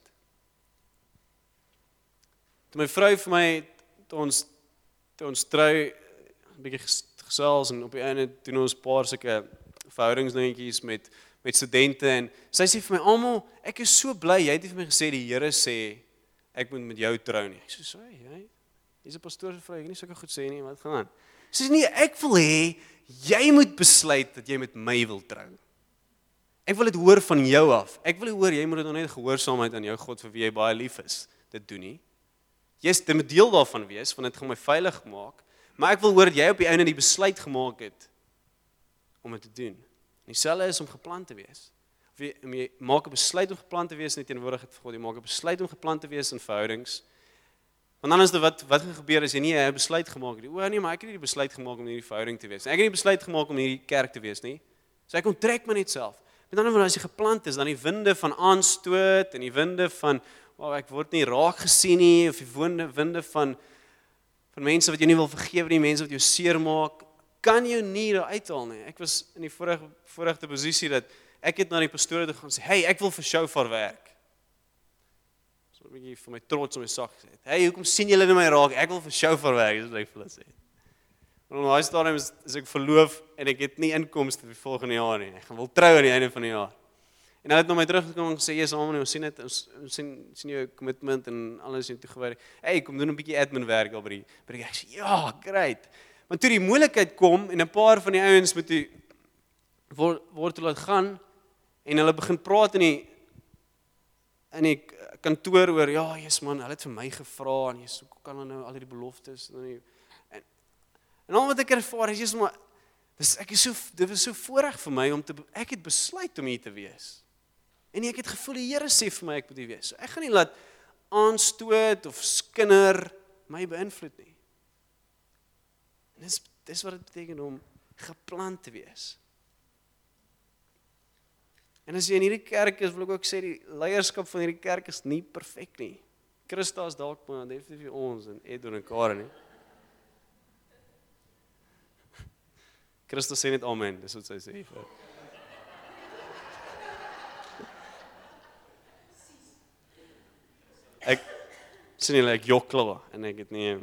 Toe my vrou vir my toe ons toe ons trou 'n bietjie gesels en op die einde doen ons 'n paar sulke verhoudingsdingetjies met met studente en sy sê vir my almal, ek is so bly jy het vir my gesê die Here sê ek moet met jou trou nie. Ek sê so, jy jy's 'n pastoor se vrou, ek kan nie sulke goed sê nie, wat gaan aan? Sy sê nee, ek wil hê jy moet besluit dat jy met my wil trou. Ek wil dit hoor van jou af. Ek wil hoor jy moet dit nog net gehoorsaamheid aan jou God vir wie jy baie lief is. Dit doen nie. Jy's 'n deel daarvan wees, want dit gaan my veilig maak, maar ek wil hoor dat jy op die einde die besluit gemaak het om dit te doen. En dieselfde is om geplant te wees. Of jy, jy maak 'n besluit om geplant te wees in die teenwoordigheid van God, jy maak 'n besluit om geplant te wees in verhoudings. Want dan is dit wat wat gaan gebeur as jy nie 'n besluit gemaak het nie. O nee, maar ek het nie die besluit gemaak om in hierdie verhouding te wees nie. Ek het nie die besluit gemaak om in hierdie kerk te wees nie. So ek onttrek my net self. Met ander woorde, as jy geplant is, dan die winde van aanstoot en die winde van wow, ek word nie raak gesien nie of die winde winde van van mense wat jy nie wil vergewe nie, mense wat jou seermaak, kan jou nie daar uithaal nie. Ek was in die vorige vorige posisie dat ek het na die pastoor toe gaan sê, "Hey, ek wil vir Shofar werk." So 'n bietjie vir my trots op my sak gesê. "Hey, hoekom sien julle net my raak? Ek wil vir Shofar werk," dis wat ek vir hulle sê. Maar op daai stadium is, is ek verloof en ek het nie inkomste vir volgende jaar nie. Ek gaan wil trou aan die einde van die jaar. En hulle het na my teruggekom en gesê, "Ja, Samuel, ons sien dit, ons, ons sien sien jou commitment en alles het toegewy. Hey, kom doen 'n bietjie admin werk al by die by die ek sê, "Ja, great." Maar toe die moeilikheid kom en 'n paar van die ouens moet toe word word laat gaan en hulle begin praat in die in die kantoor oor, ja, Jesus man, hulle het vir my gevra en Jesus, hoe kan hulle nou al hierdie beloftes en en, en al wat ek ervaar is, Jesus maar dis ek is so dit was so voorreg vir my om te ek het besluit om hier te wees. En ek het gevoel die Here sê vir my ek moet hier wees. So ek gaan nie laat aanstoot of skinder my beïnvloed nie. En dis dis wat dit beteken om geplant te wees. En as jy in hierdie kerk is, wil ek ook sê die leierskap van hierdie kerk is nie perfek nie. Christa is dalk maar definitief ons en Edwin en Karen nie. Christa sê net amen, dis wat sy sê. Ek sien julle ek jokla en ek het nie.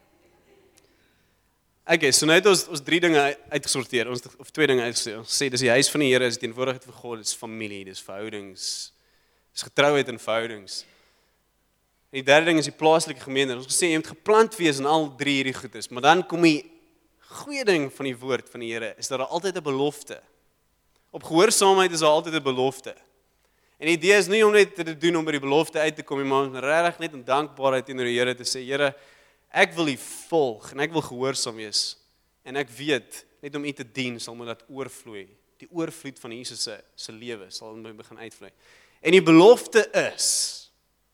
Okay, so nou het ons ons drie dinge uitgesorteer, ons of twee dinge uitgesorteer. Ons sê dis die huis van die Here, is die teenwoordigheid van God, dis familie, dis verhoudings, dis getrouheid en verhoudings. En die derde ding is die plaaslike gemeente. Ons gesê jy moet geplant wees in al drie hierdie goedes, maar dan kom die goeie ding van die woord van die Here is dat daar altyd 'n belofte. Op gehoorsaamheid is daar altyd 'n belofte. En die idee is nie om net te doen om by die belofte uit te kom, maar om regtig net in dankbaarheid teenoor die Here te sê, Here, ek wil U volg en ek wil gehoorsaam wees. En ek weet, net om U te dien sal my laat oorvloei. Die oorvloed van Jesus se se lewe sal in my begin uitvloei. En die belofte is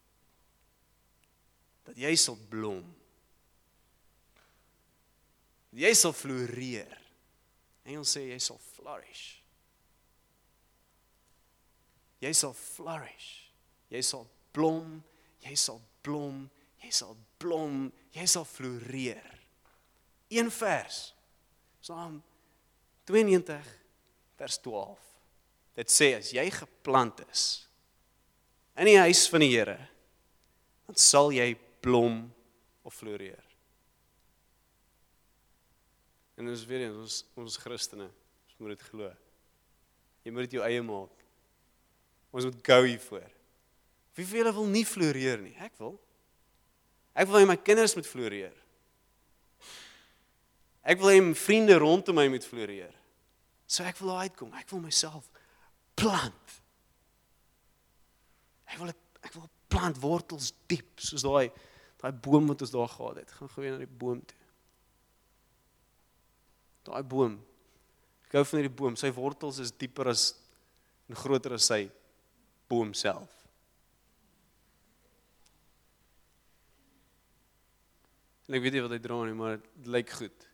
dat jy sal blom. Jy sal floreer. Engels sê jy sal flourish. Jy sal flourish. Jy sal blom, jy sal blom, jy sal blom, jy sal floreer. Een vers. Psalm tweeënnegentig vers twaalf. Dit sê as jy geplant is in die huis van die Here, dan sal jy blom of floreer. En ons weer eens, ons ons Christene, ons moet dit glo. Jy moet dit jou eie maak. Ons moet gou hiervoor. Wie van julle wil nie floreer nie? Ek wil. Ek wil hê my kinders moet floreer. Ek wil hê my vriende rondom my moet floreer. So ek wil daar uitkom. Ek wil myself plant. Ek wil ek wil plant wortels diep, soos daai daai boom wat ons daar gehad het. Ek gaan gou weer na die boom toe. Daai boom. Ek hou van hierdie boom. Sy wortels is dieper as en groter as sy boom self. En ek weet nie wat hy dra nie, maar dit lyk goed.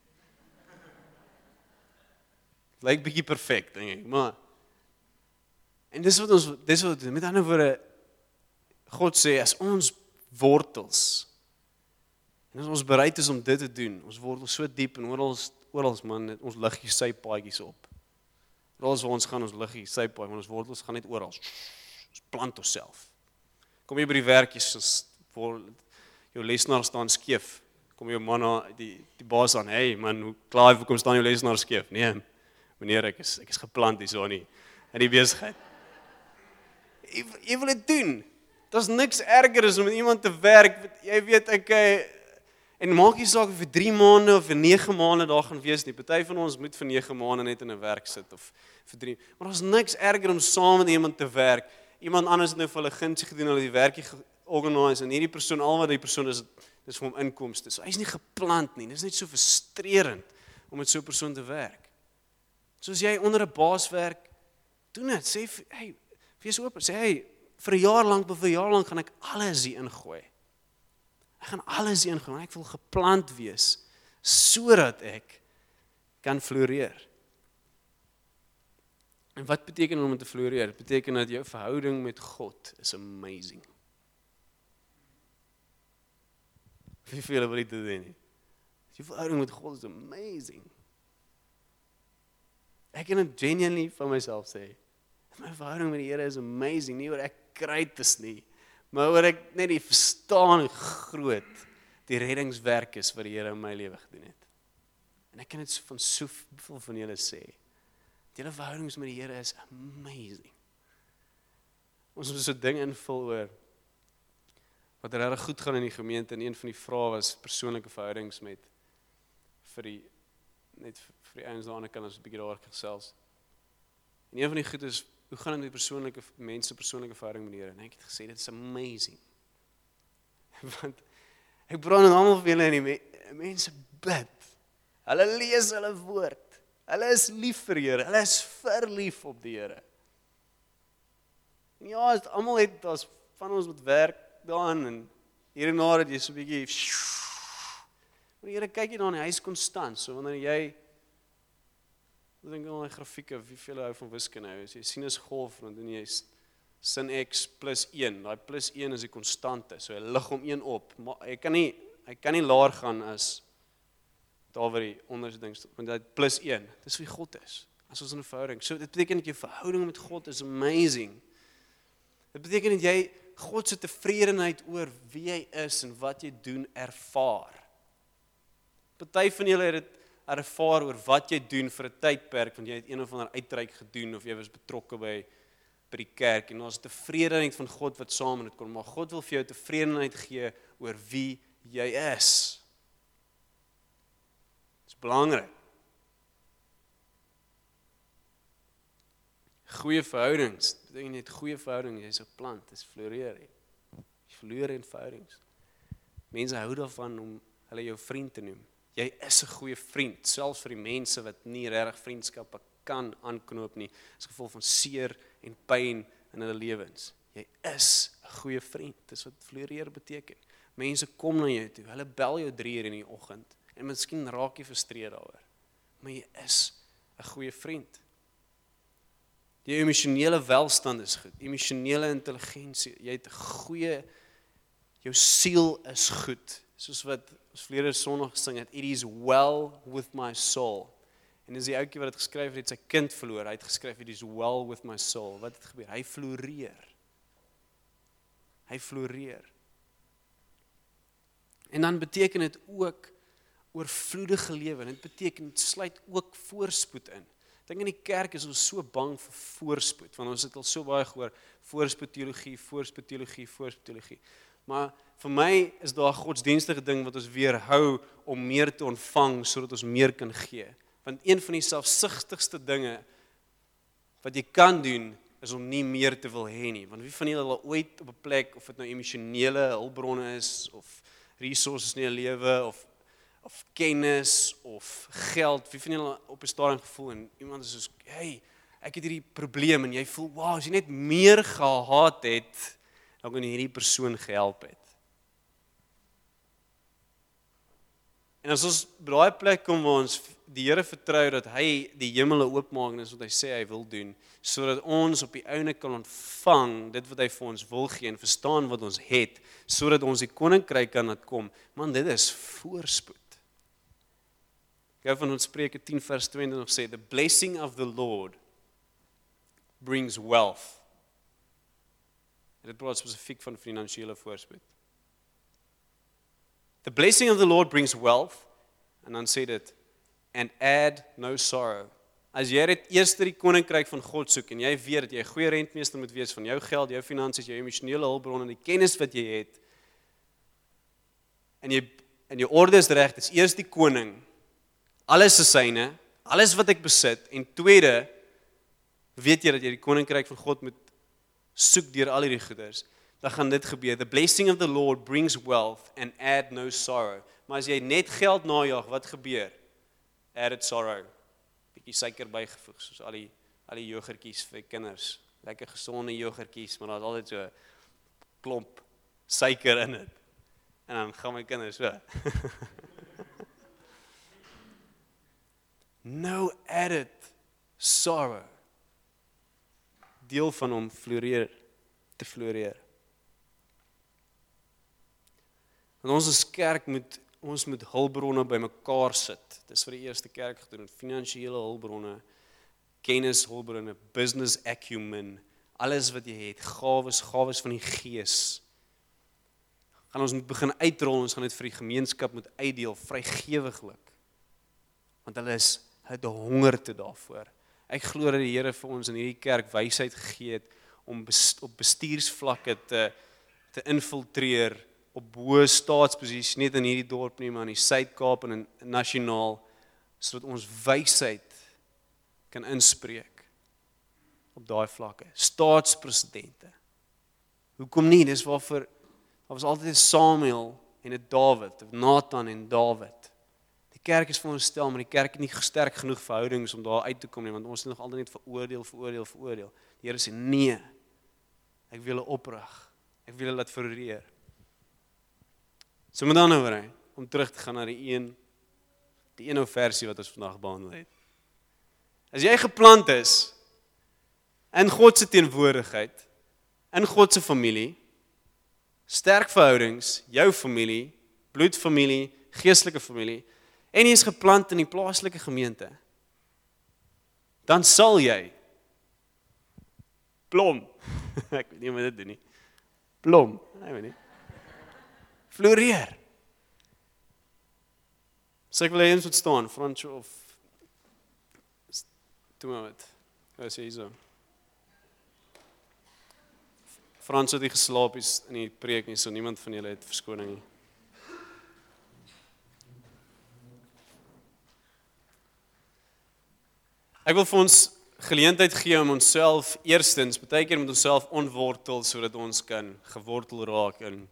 Dit lyk bietjie perfek, dink ek, maar en dis wat ons dis wat met ander woorde God sê as ons wortels en as ons bereid is om dit te doen, ons wortels so diep en oral oral man, ons liggie sy paadjies op. Oral waar ons gaan, ons liggie sy paadjies, want ons wortels gaan net oral. Ons plant onsself. Kom jy by die werkies, as jou lesenaar staan skeef, kom jou man na die die baas aan, hey man, hoe klaar hoe kom staan jou lesenaar skeef? Nee, meneer, ek is ek is geplant hier so nie in die besigheid. Jy, jy wil dit doen. Daar's niks erger as om met iemand te werk, jy weet ek en maak nie saak vir drie maande of vir nege maande daar gaan wees nie. Party van ons moet vir nege maande net in 'n werk sit of vir drie. Maar daar's niks erger om saam met iemand te werk. Iemand anders het nou vir hulle gunstig gedoen, hulle die werkie georganiseer en hierdie persoon, al wat die persoon is, dis vir hom inkomste. So hy's nie geplant nie. Dis net so frustrerend om met so 'n persoon te werk. Soos jy onder 'n baas werk, doen dit. Sê hey, wees oop. Sê hey, vir 'n jaar lank, vir 'n jaar lank gaan ek alles hier ingooi. Ek gaan alles hier ingooi. Ek wil geplant wees sodat ek kan floreer. En wat beteken om te floreer? Dit beteken dat jou verhouding met God is amazing. Wie vir julle wil dit doen? Jou verhouding met God is amazing. Ek kan dit genuinely van myself sê. My verhouding met die Here is amazing. Nie oor ek great is nie, maar oor ek net die verstaan hoe groot die reddingswerk is wat die Here in my lewe gedoen het. En ek kan dit van soveel van julle sê. Julle verhoudings met die Here is amazing. Ons moet so 'n ding invul oor wat regtig goed gaan in die gemeente, en een van die vrae was persoonlike verhoudings met vir die net vir die ouens daaraan kan ons 'n bietjie daar gesels. En een van die goed is, hoe gaan dit met die persoonlike mense persoonlike verhouding met die Here? En ek het gesê dit is amazing. Want ek praat met almal van julle en die me, mense bid. Hulle lees hulle woord. Hulle is lief vir die Here. Hulle is verlief op die Here. En ja, het, almal het as van ons met werk daan en hier en daar het jy so 'n bietjie maar die Here kyk jy dan, hy is konstant. So wanneer jy ek dink aan die grafieke, wie veel hou van wiskunde nou, as jy sinus golf, dan doen jy sin x plus een, daai plus een is die konstante, so hy lig hom een op, maar hy kan nie, hy kan nie laer gaan as daar waar die onderste ding, want hy plus een, dis wie God is, as ons in 'n verhouding, so dit beteken dat jou verhouding met God is amazing, dit beteken dat jy God se tevredenheid oor wie hy is en wat jy doen ervaar. Party van julle het dit ervaar oor wat jy doen vir 'n tydperk, want jy het een of ander uitreik gedoen, of jy was betrokke by, by die kerk, en ons tevredenheid van God wat saam in dit kom, maar God wil vir jou tevredenheid gee oor wie jy is. Dit is belangrik. Goeie verhoudings, dit beteken net goeie verhoudings, jy is 'n plant, dit is floreer. Jy floreer in verhoudings. Mense hou daarvan om hulle jou vriend te noem. Jy is 'n goeie vriend, selfs vir die mense wat nie regtig vriendskappe kan aanknoop nie, as gevolg van seer en pyn in hulle lewens. Jy is 'n goeie vriend, dis wat floreer beteken. Mense kom na jou toe, hulle bel jou drie uur in die oggend, en miskien raak jy frustreerd daaroor, maar jy is 'n goeie vriend. Jou emosionele welstand is goed, emosionele intelligensie, jy het 'n goeie, jou siel is goed, soos wat ons verlede Sondag gesing het, it is well with my soul. En dis die ouetjie wat het geskryf het, sy kind verloor, hy het geskryf, it is well with my soul. Wat het gebeur? Hy floreer. Hy floreer. En dan beteken dit ook oorvloedige lewe, dit beteken, dit sluit ook voorspoed in. Ek dink in die kerk is ons so bang vir voorspoed, want ons het al so baie gehoor, voorspoedteologie, voorspoedteologie, voorspoedteologie. Maar vir my is daar 'n godsdienstige ding wat ons weerhou om meer te ontvang, sodat ons meer kan gee. Want een van die selfsugtigste dinge wat jy kan doen, is om nie meer te wil hê nie. Want wie van julle al ooit op 'n plek, of dit nou emosionele hulpbronne is, of resources in jou lewe, of of kennis, of geld, wie van julle op 'n stadium gevoel, en iemand is soos, hey, ek het hierdie probleem, en jy voel, wow, as jy net meer gehad het, dan kan jy hierdie persoon gehelp het. En as ons by daai plek kom waar ons die Here vertrou dat hy die hemele oopmaak, en dis wat hy sê hy wil doen, sodat ons op die ouene kan ontvang dit wat hy vir ons wil gee en verstaan wat ons het, sodat ons die koninkryk kan laat kom. Man, dit is voorspoed. Ek hou van ons Spreuke tien vers twintig nog sê, the blessing of the Lord brings wealth. En dit praat spesifiek van finansiële voorspoed. The blessing of the Lord brings wealth, en dan sê dit, and add no sorrow. As jy dit eers die koninkryk van God soek, en jy weet dat jy 'n goeie rentmeester moet wees van jou geld, jou finansies, jou emosionele hulpbronne, die kennis wat jy het, en jy, en jou orde is reg, dis eers die koning, alles is syne, alles wat ek besit, en tweede, weet jy dat jy die koninkryk van God moet soek deur al hierdie goeders, dan gaan dit gebeur. The blessing of the Lord brings wealth and add no sorrow. Maar as jy net geld najag, wat gebeur? Added sorrow. Bietjie suiker bygevoeg, soos al die al die jogurtjies vir kinders. Lekker gesonde jogurtjies, maar daar's altyd so klomp suiker in dit. En dan gaan my kinders so. No added sorrow. Deel van hom floreer, te floreer. En ons as kerk moet, ons moet hulpbronne bymekaar sit. Dis wat die eerste kerk gedoen het, finansiële hulpbronne, kennis hulpbronne, business acumen, alles wat jy het, gawes, gawes van die gees. Gaan ons moet begin uitrol, ons gaan dit vir die gemeenskap moet uitdeel, vrygewiglik. want hulle is hulle het 'n honger te daarvoor. Ek glo dat die Here vir ons in hierdie kerk wysheid gegee het om bes, op bestuursvlakke te te infiltreer op bo staatsposisies, nie net in hierdie dorp nie, maar in die Suid-Kaap en in nasionaal, sodat ons wysheid kan inspreek op daai vlakke. Staatspresidente. Hoekom nie? Dis waarvoor daar was altyd 'n Samuel en 'n Dawid, of Nathan en Dawid. Die kerk is veronderstel, maar die kerk het nie sterk genoeg verhoudings om daar uit te kom nie, want ons is nog altyd net veroordeel, veroordeel, veroordeel. Die Here sê nee. Ek wil hulle oprig. Ek wil hulle laat floreer. So met ander woorde, om terug te gaan na die een die een ou versie wat ons vandag behandel het. As jy geplant is in God se teenwoordigheid, in God se familie, sterk verhoudings, jou familie, bloedfamilie, geestelike familie, en jy is geplant in die plaaslike gemeente, dan sal jy blom. Ek weet nie hoe dit doen nie. Blom, ek weet nie. Floreer. So ek wil eens wat staan, Frans of Toe maar wat. Wat sê jy so? Frans het nie geslaap is in die preek nie, so niemand van julle het verskoning nie. Ek wil vir ons geleentheid gee om onsself eerstens, baie keer met onsself ontwortel, sodat ons kan gewortel raak in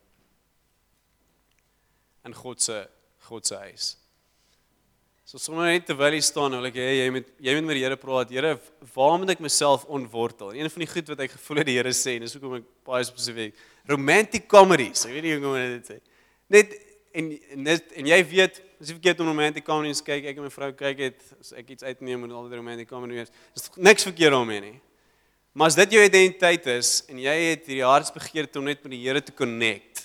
in God se God se huis. So sommer net terwyl jy staan, wil ek hê jy moet jy moet met die Here praat. Here, waar moet ek myself ontwortel? Een van die goed wat ek gevoel het die Here sê, en dis hoekom ek baie spesifiek, romantic comedies. Ek weet nie hoe om dit sê. Net en net en jy weet, as jy verkeerd om romantic comedies kyk, ek en my vrou kyk het, as ek iets uitneem moet altyd romantic comedies. Dis niks verkeerd daarmee nie. Maar as dit jou identiteit is en jy het hierdie hartsbegeerte om net met die Here te connect,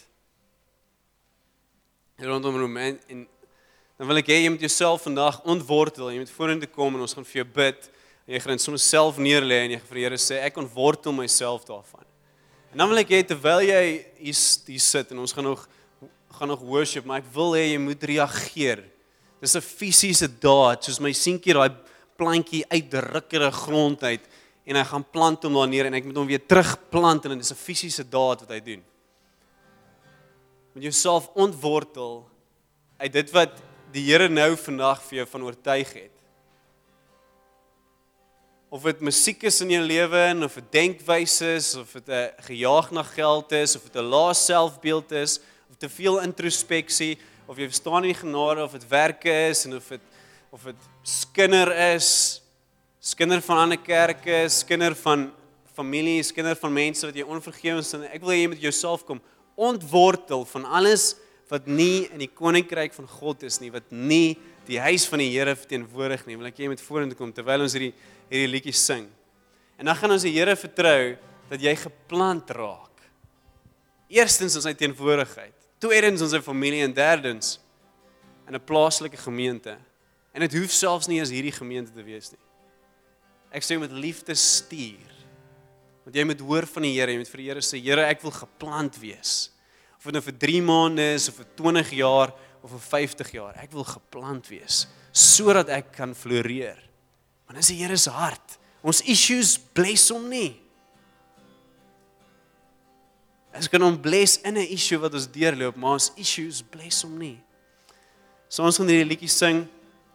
rondom roman en dan wil ek hê jy moet jouself vandag ontwortel, jy moet vorentoe kom en ons gaan vir jou bid, en jy gaan soms self neerlê en jy gaan vir die Here sê, ek ontwortel myself daarvan. En dan wil ek hê, terwyl jy hier, hier sit, en ons gaan nog, gaan nog worship, maar ek wil hê, jy moet reageer. Dis 'n fisiese daad, soos my seentjie daai plantjie uitdruk in die grond uit, en hy gaan plant hom daar neer, en ek moet hom weer terugplant, en dit is 'n fisiese daad wat hy doen. Met jouself ontwortel uit dit wat die Here nou vandag vir jou van oortuig het. Of dit musiek is in jou lewe, of dit denkwyse is, of dit 'n gejaag na geld is, of dit 'n lae selfbeeld is, of te veel introspeksie, of jy verstaan nie genade, of dit werke is, en of dit of dit skinder is, skinder van ander kerke, skinder van families, skinder van mense wat jy onvergewens is. Ek wil hê jy met jouself kom ontwortel van alles wat nie in die koninkryk van God is nie, wat nie die huis van die Here verteenwoordig nie. Wil ek jy met vorentoe kom terwyl ons hierdie hierdie liedjies sing. En dan gaan ons die Here vertrou dat jy geplant raak. Eerstens in sy teenwoordigheid, tweedens in sy familie en derdens in 'n plaaslike gemeente. En dit hoef selfs nie eens hierdie gemeente te wees nie. Ek sê met liefde stuur. Want jy moet hoor van die Here, jy moet vir die Here sê, Here, ek wil geplant wees. Of dit nou vir drie maande is, of vir twintig jaar, of vir vyftig jaar. Ek wil geplant wees, sodat ek kan floreer. Want dis die Here se hart. Ons issues bless hom nie. Ons kan hom bless in 'n issue wat ons deurloop, maar ons issues bless hom nie. So ons gaan hierdie liedjie sing.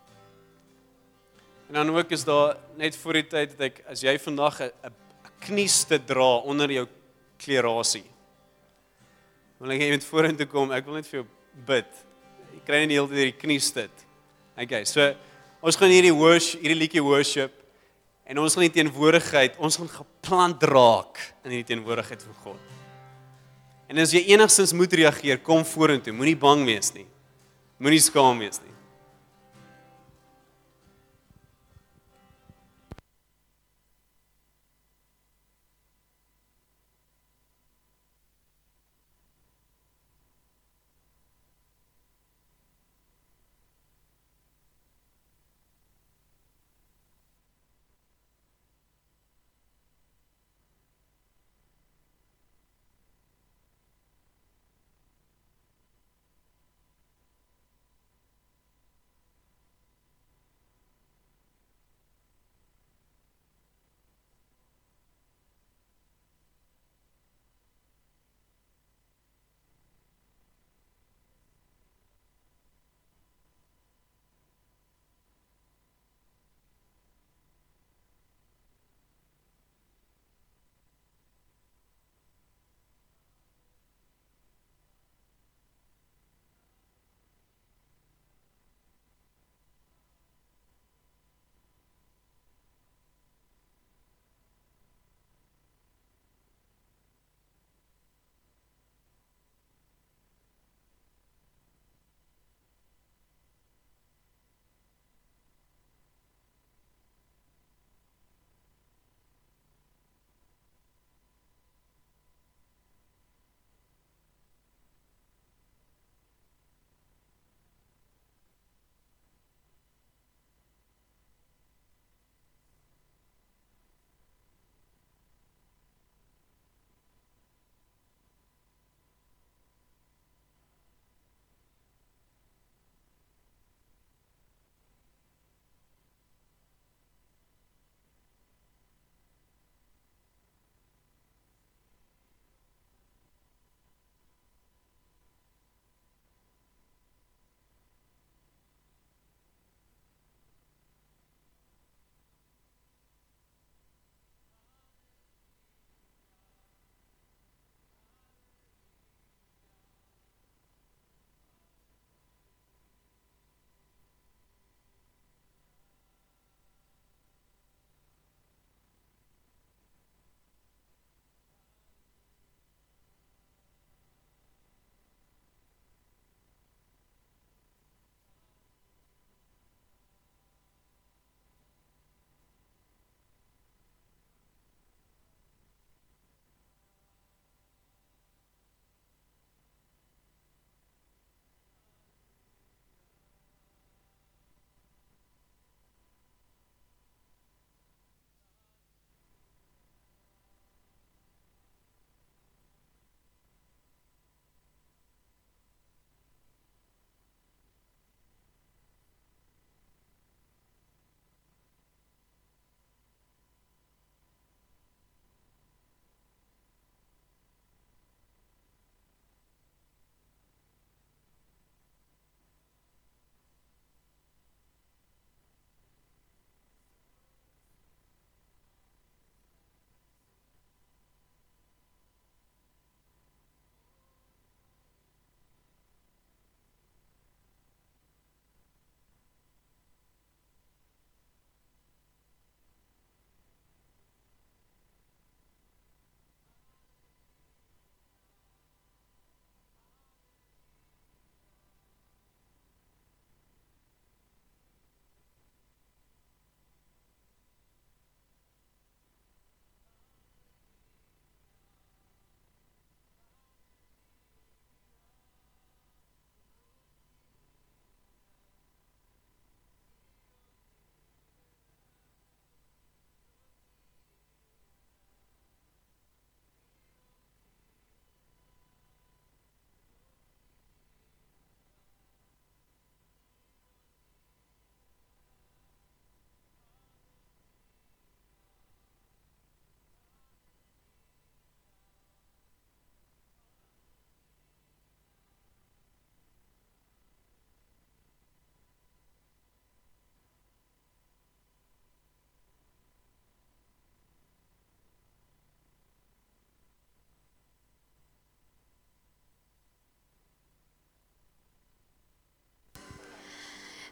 En dan ook is daar, net voor die tyd, dat ek, as jy vandag 'n 'n knies te dra onder jou klerasie, wil ek jy met vorentoe kom, ek wil net vir jou bid. Jy kry nie die hele tyd hierdie knies dit. Okay, so ons gaan hierdie worship, hierdie liedjie worship, en ons gaan die teenwoordigheid, ons gaan geplant raak in die teenwoordigheid van God. En as jy enigstens moet reageer, kom vorentoe, moenie bang wees nie. Moenie skaam wees nie.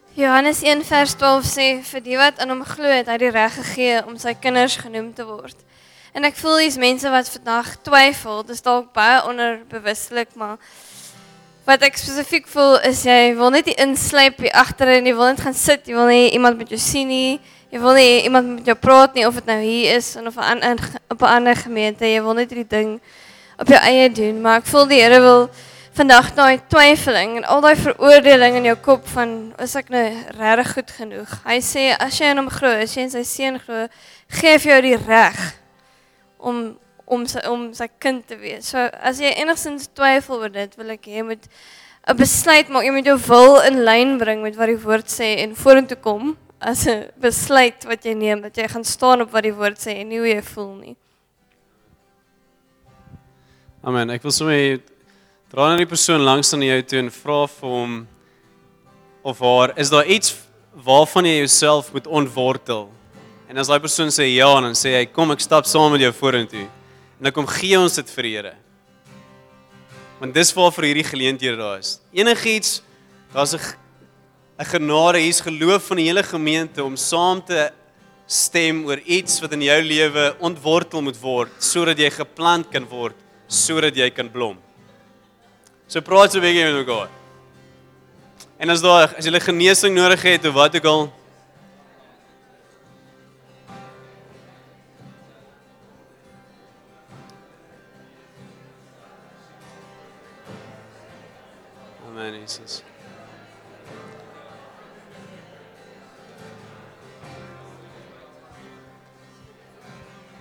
Johannes een vers twaalf sê, vir die wat aan hom glo het, hy die reg gegee om sy kinders genoem te word. En ek voel hier's mense wat vandag twyfel, dis dalk baie onderbewustelik, maar wat ek spesifiek voel is jy wil net nie insluip hier agterin, jy wil net gaan sit, jy wil nie iemand met jou sien nie, jy wil nie iemand met jou praat nie, of dit nou hier is, of an, an, op 'n ander gemeente, jy wil net die ding op jou eie doen, maar ek voel die Here wil vandag daai twyfeling en al daai veroordeling in jou kop van, is ek nou regtig goed genoeg? Hy sê, as jy in hom glo, as jy in sy seun glo, gee vir jou die reg om om sy, om sy kind te wees. So, as jy enigstens twyfel oor dit, wil ek jy moet 'n besluit maak, jy moet jou wil in lyn bring met wat die woord sê en vorentoe kom, as 'n besluit wat jy neem, dat jy gaan staan op wat die woord sê en nie hoe jy voel nie. Amen. Ek wil sommer dra na die persoon langs aan jou toe en vra vir hom of haar, is daar iets waarvan jy jouself moet ontwortel? En as daai persoon sê ja, dan sê hy, kom ek stap saam met jou vorentoe. En dan kom gee ons dit vir die Here. Want dis waar vir hierdie geleenthede daar is. Enigiets, daar's 'n 'n genade, hier's geloof van die hele gemeente om saam te stem oor iets wat in jou lewe ontwortel moet word, sodat jy geplant kan word, sodat jy kan blom. So praat so 'n bietjie met mekaar. En as daar as jy genesing nodig het of wat ook al, Amen, Jesus.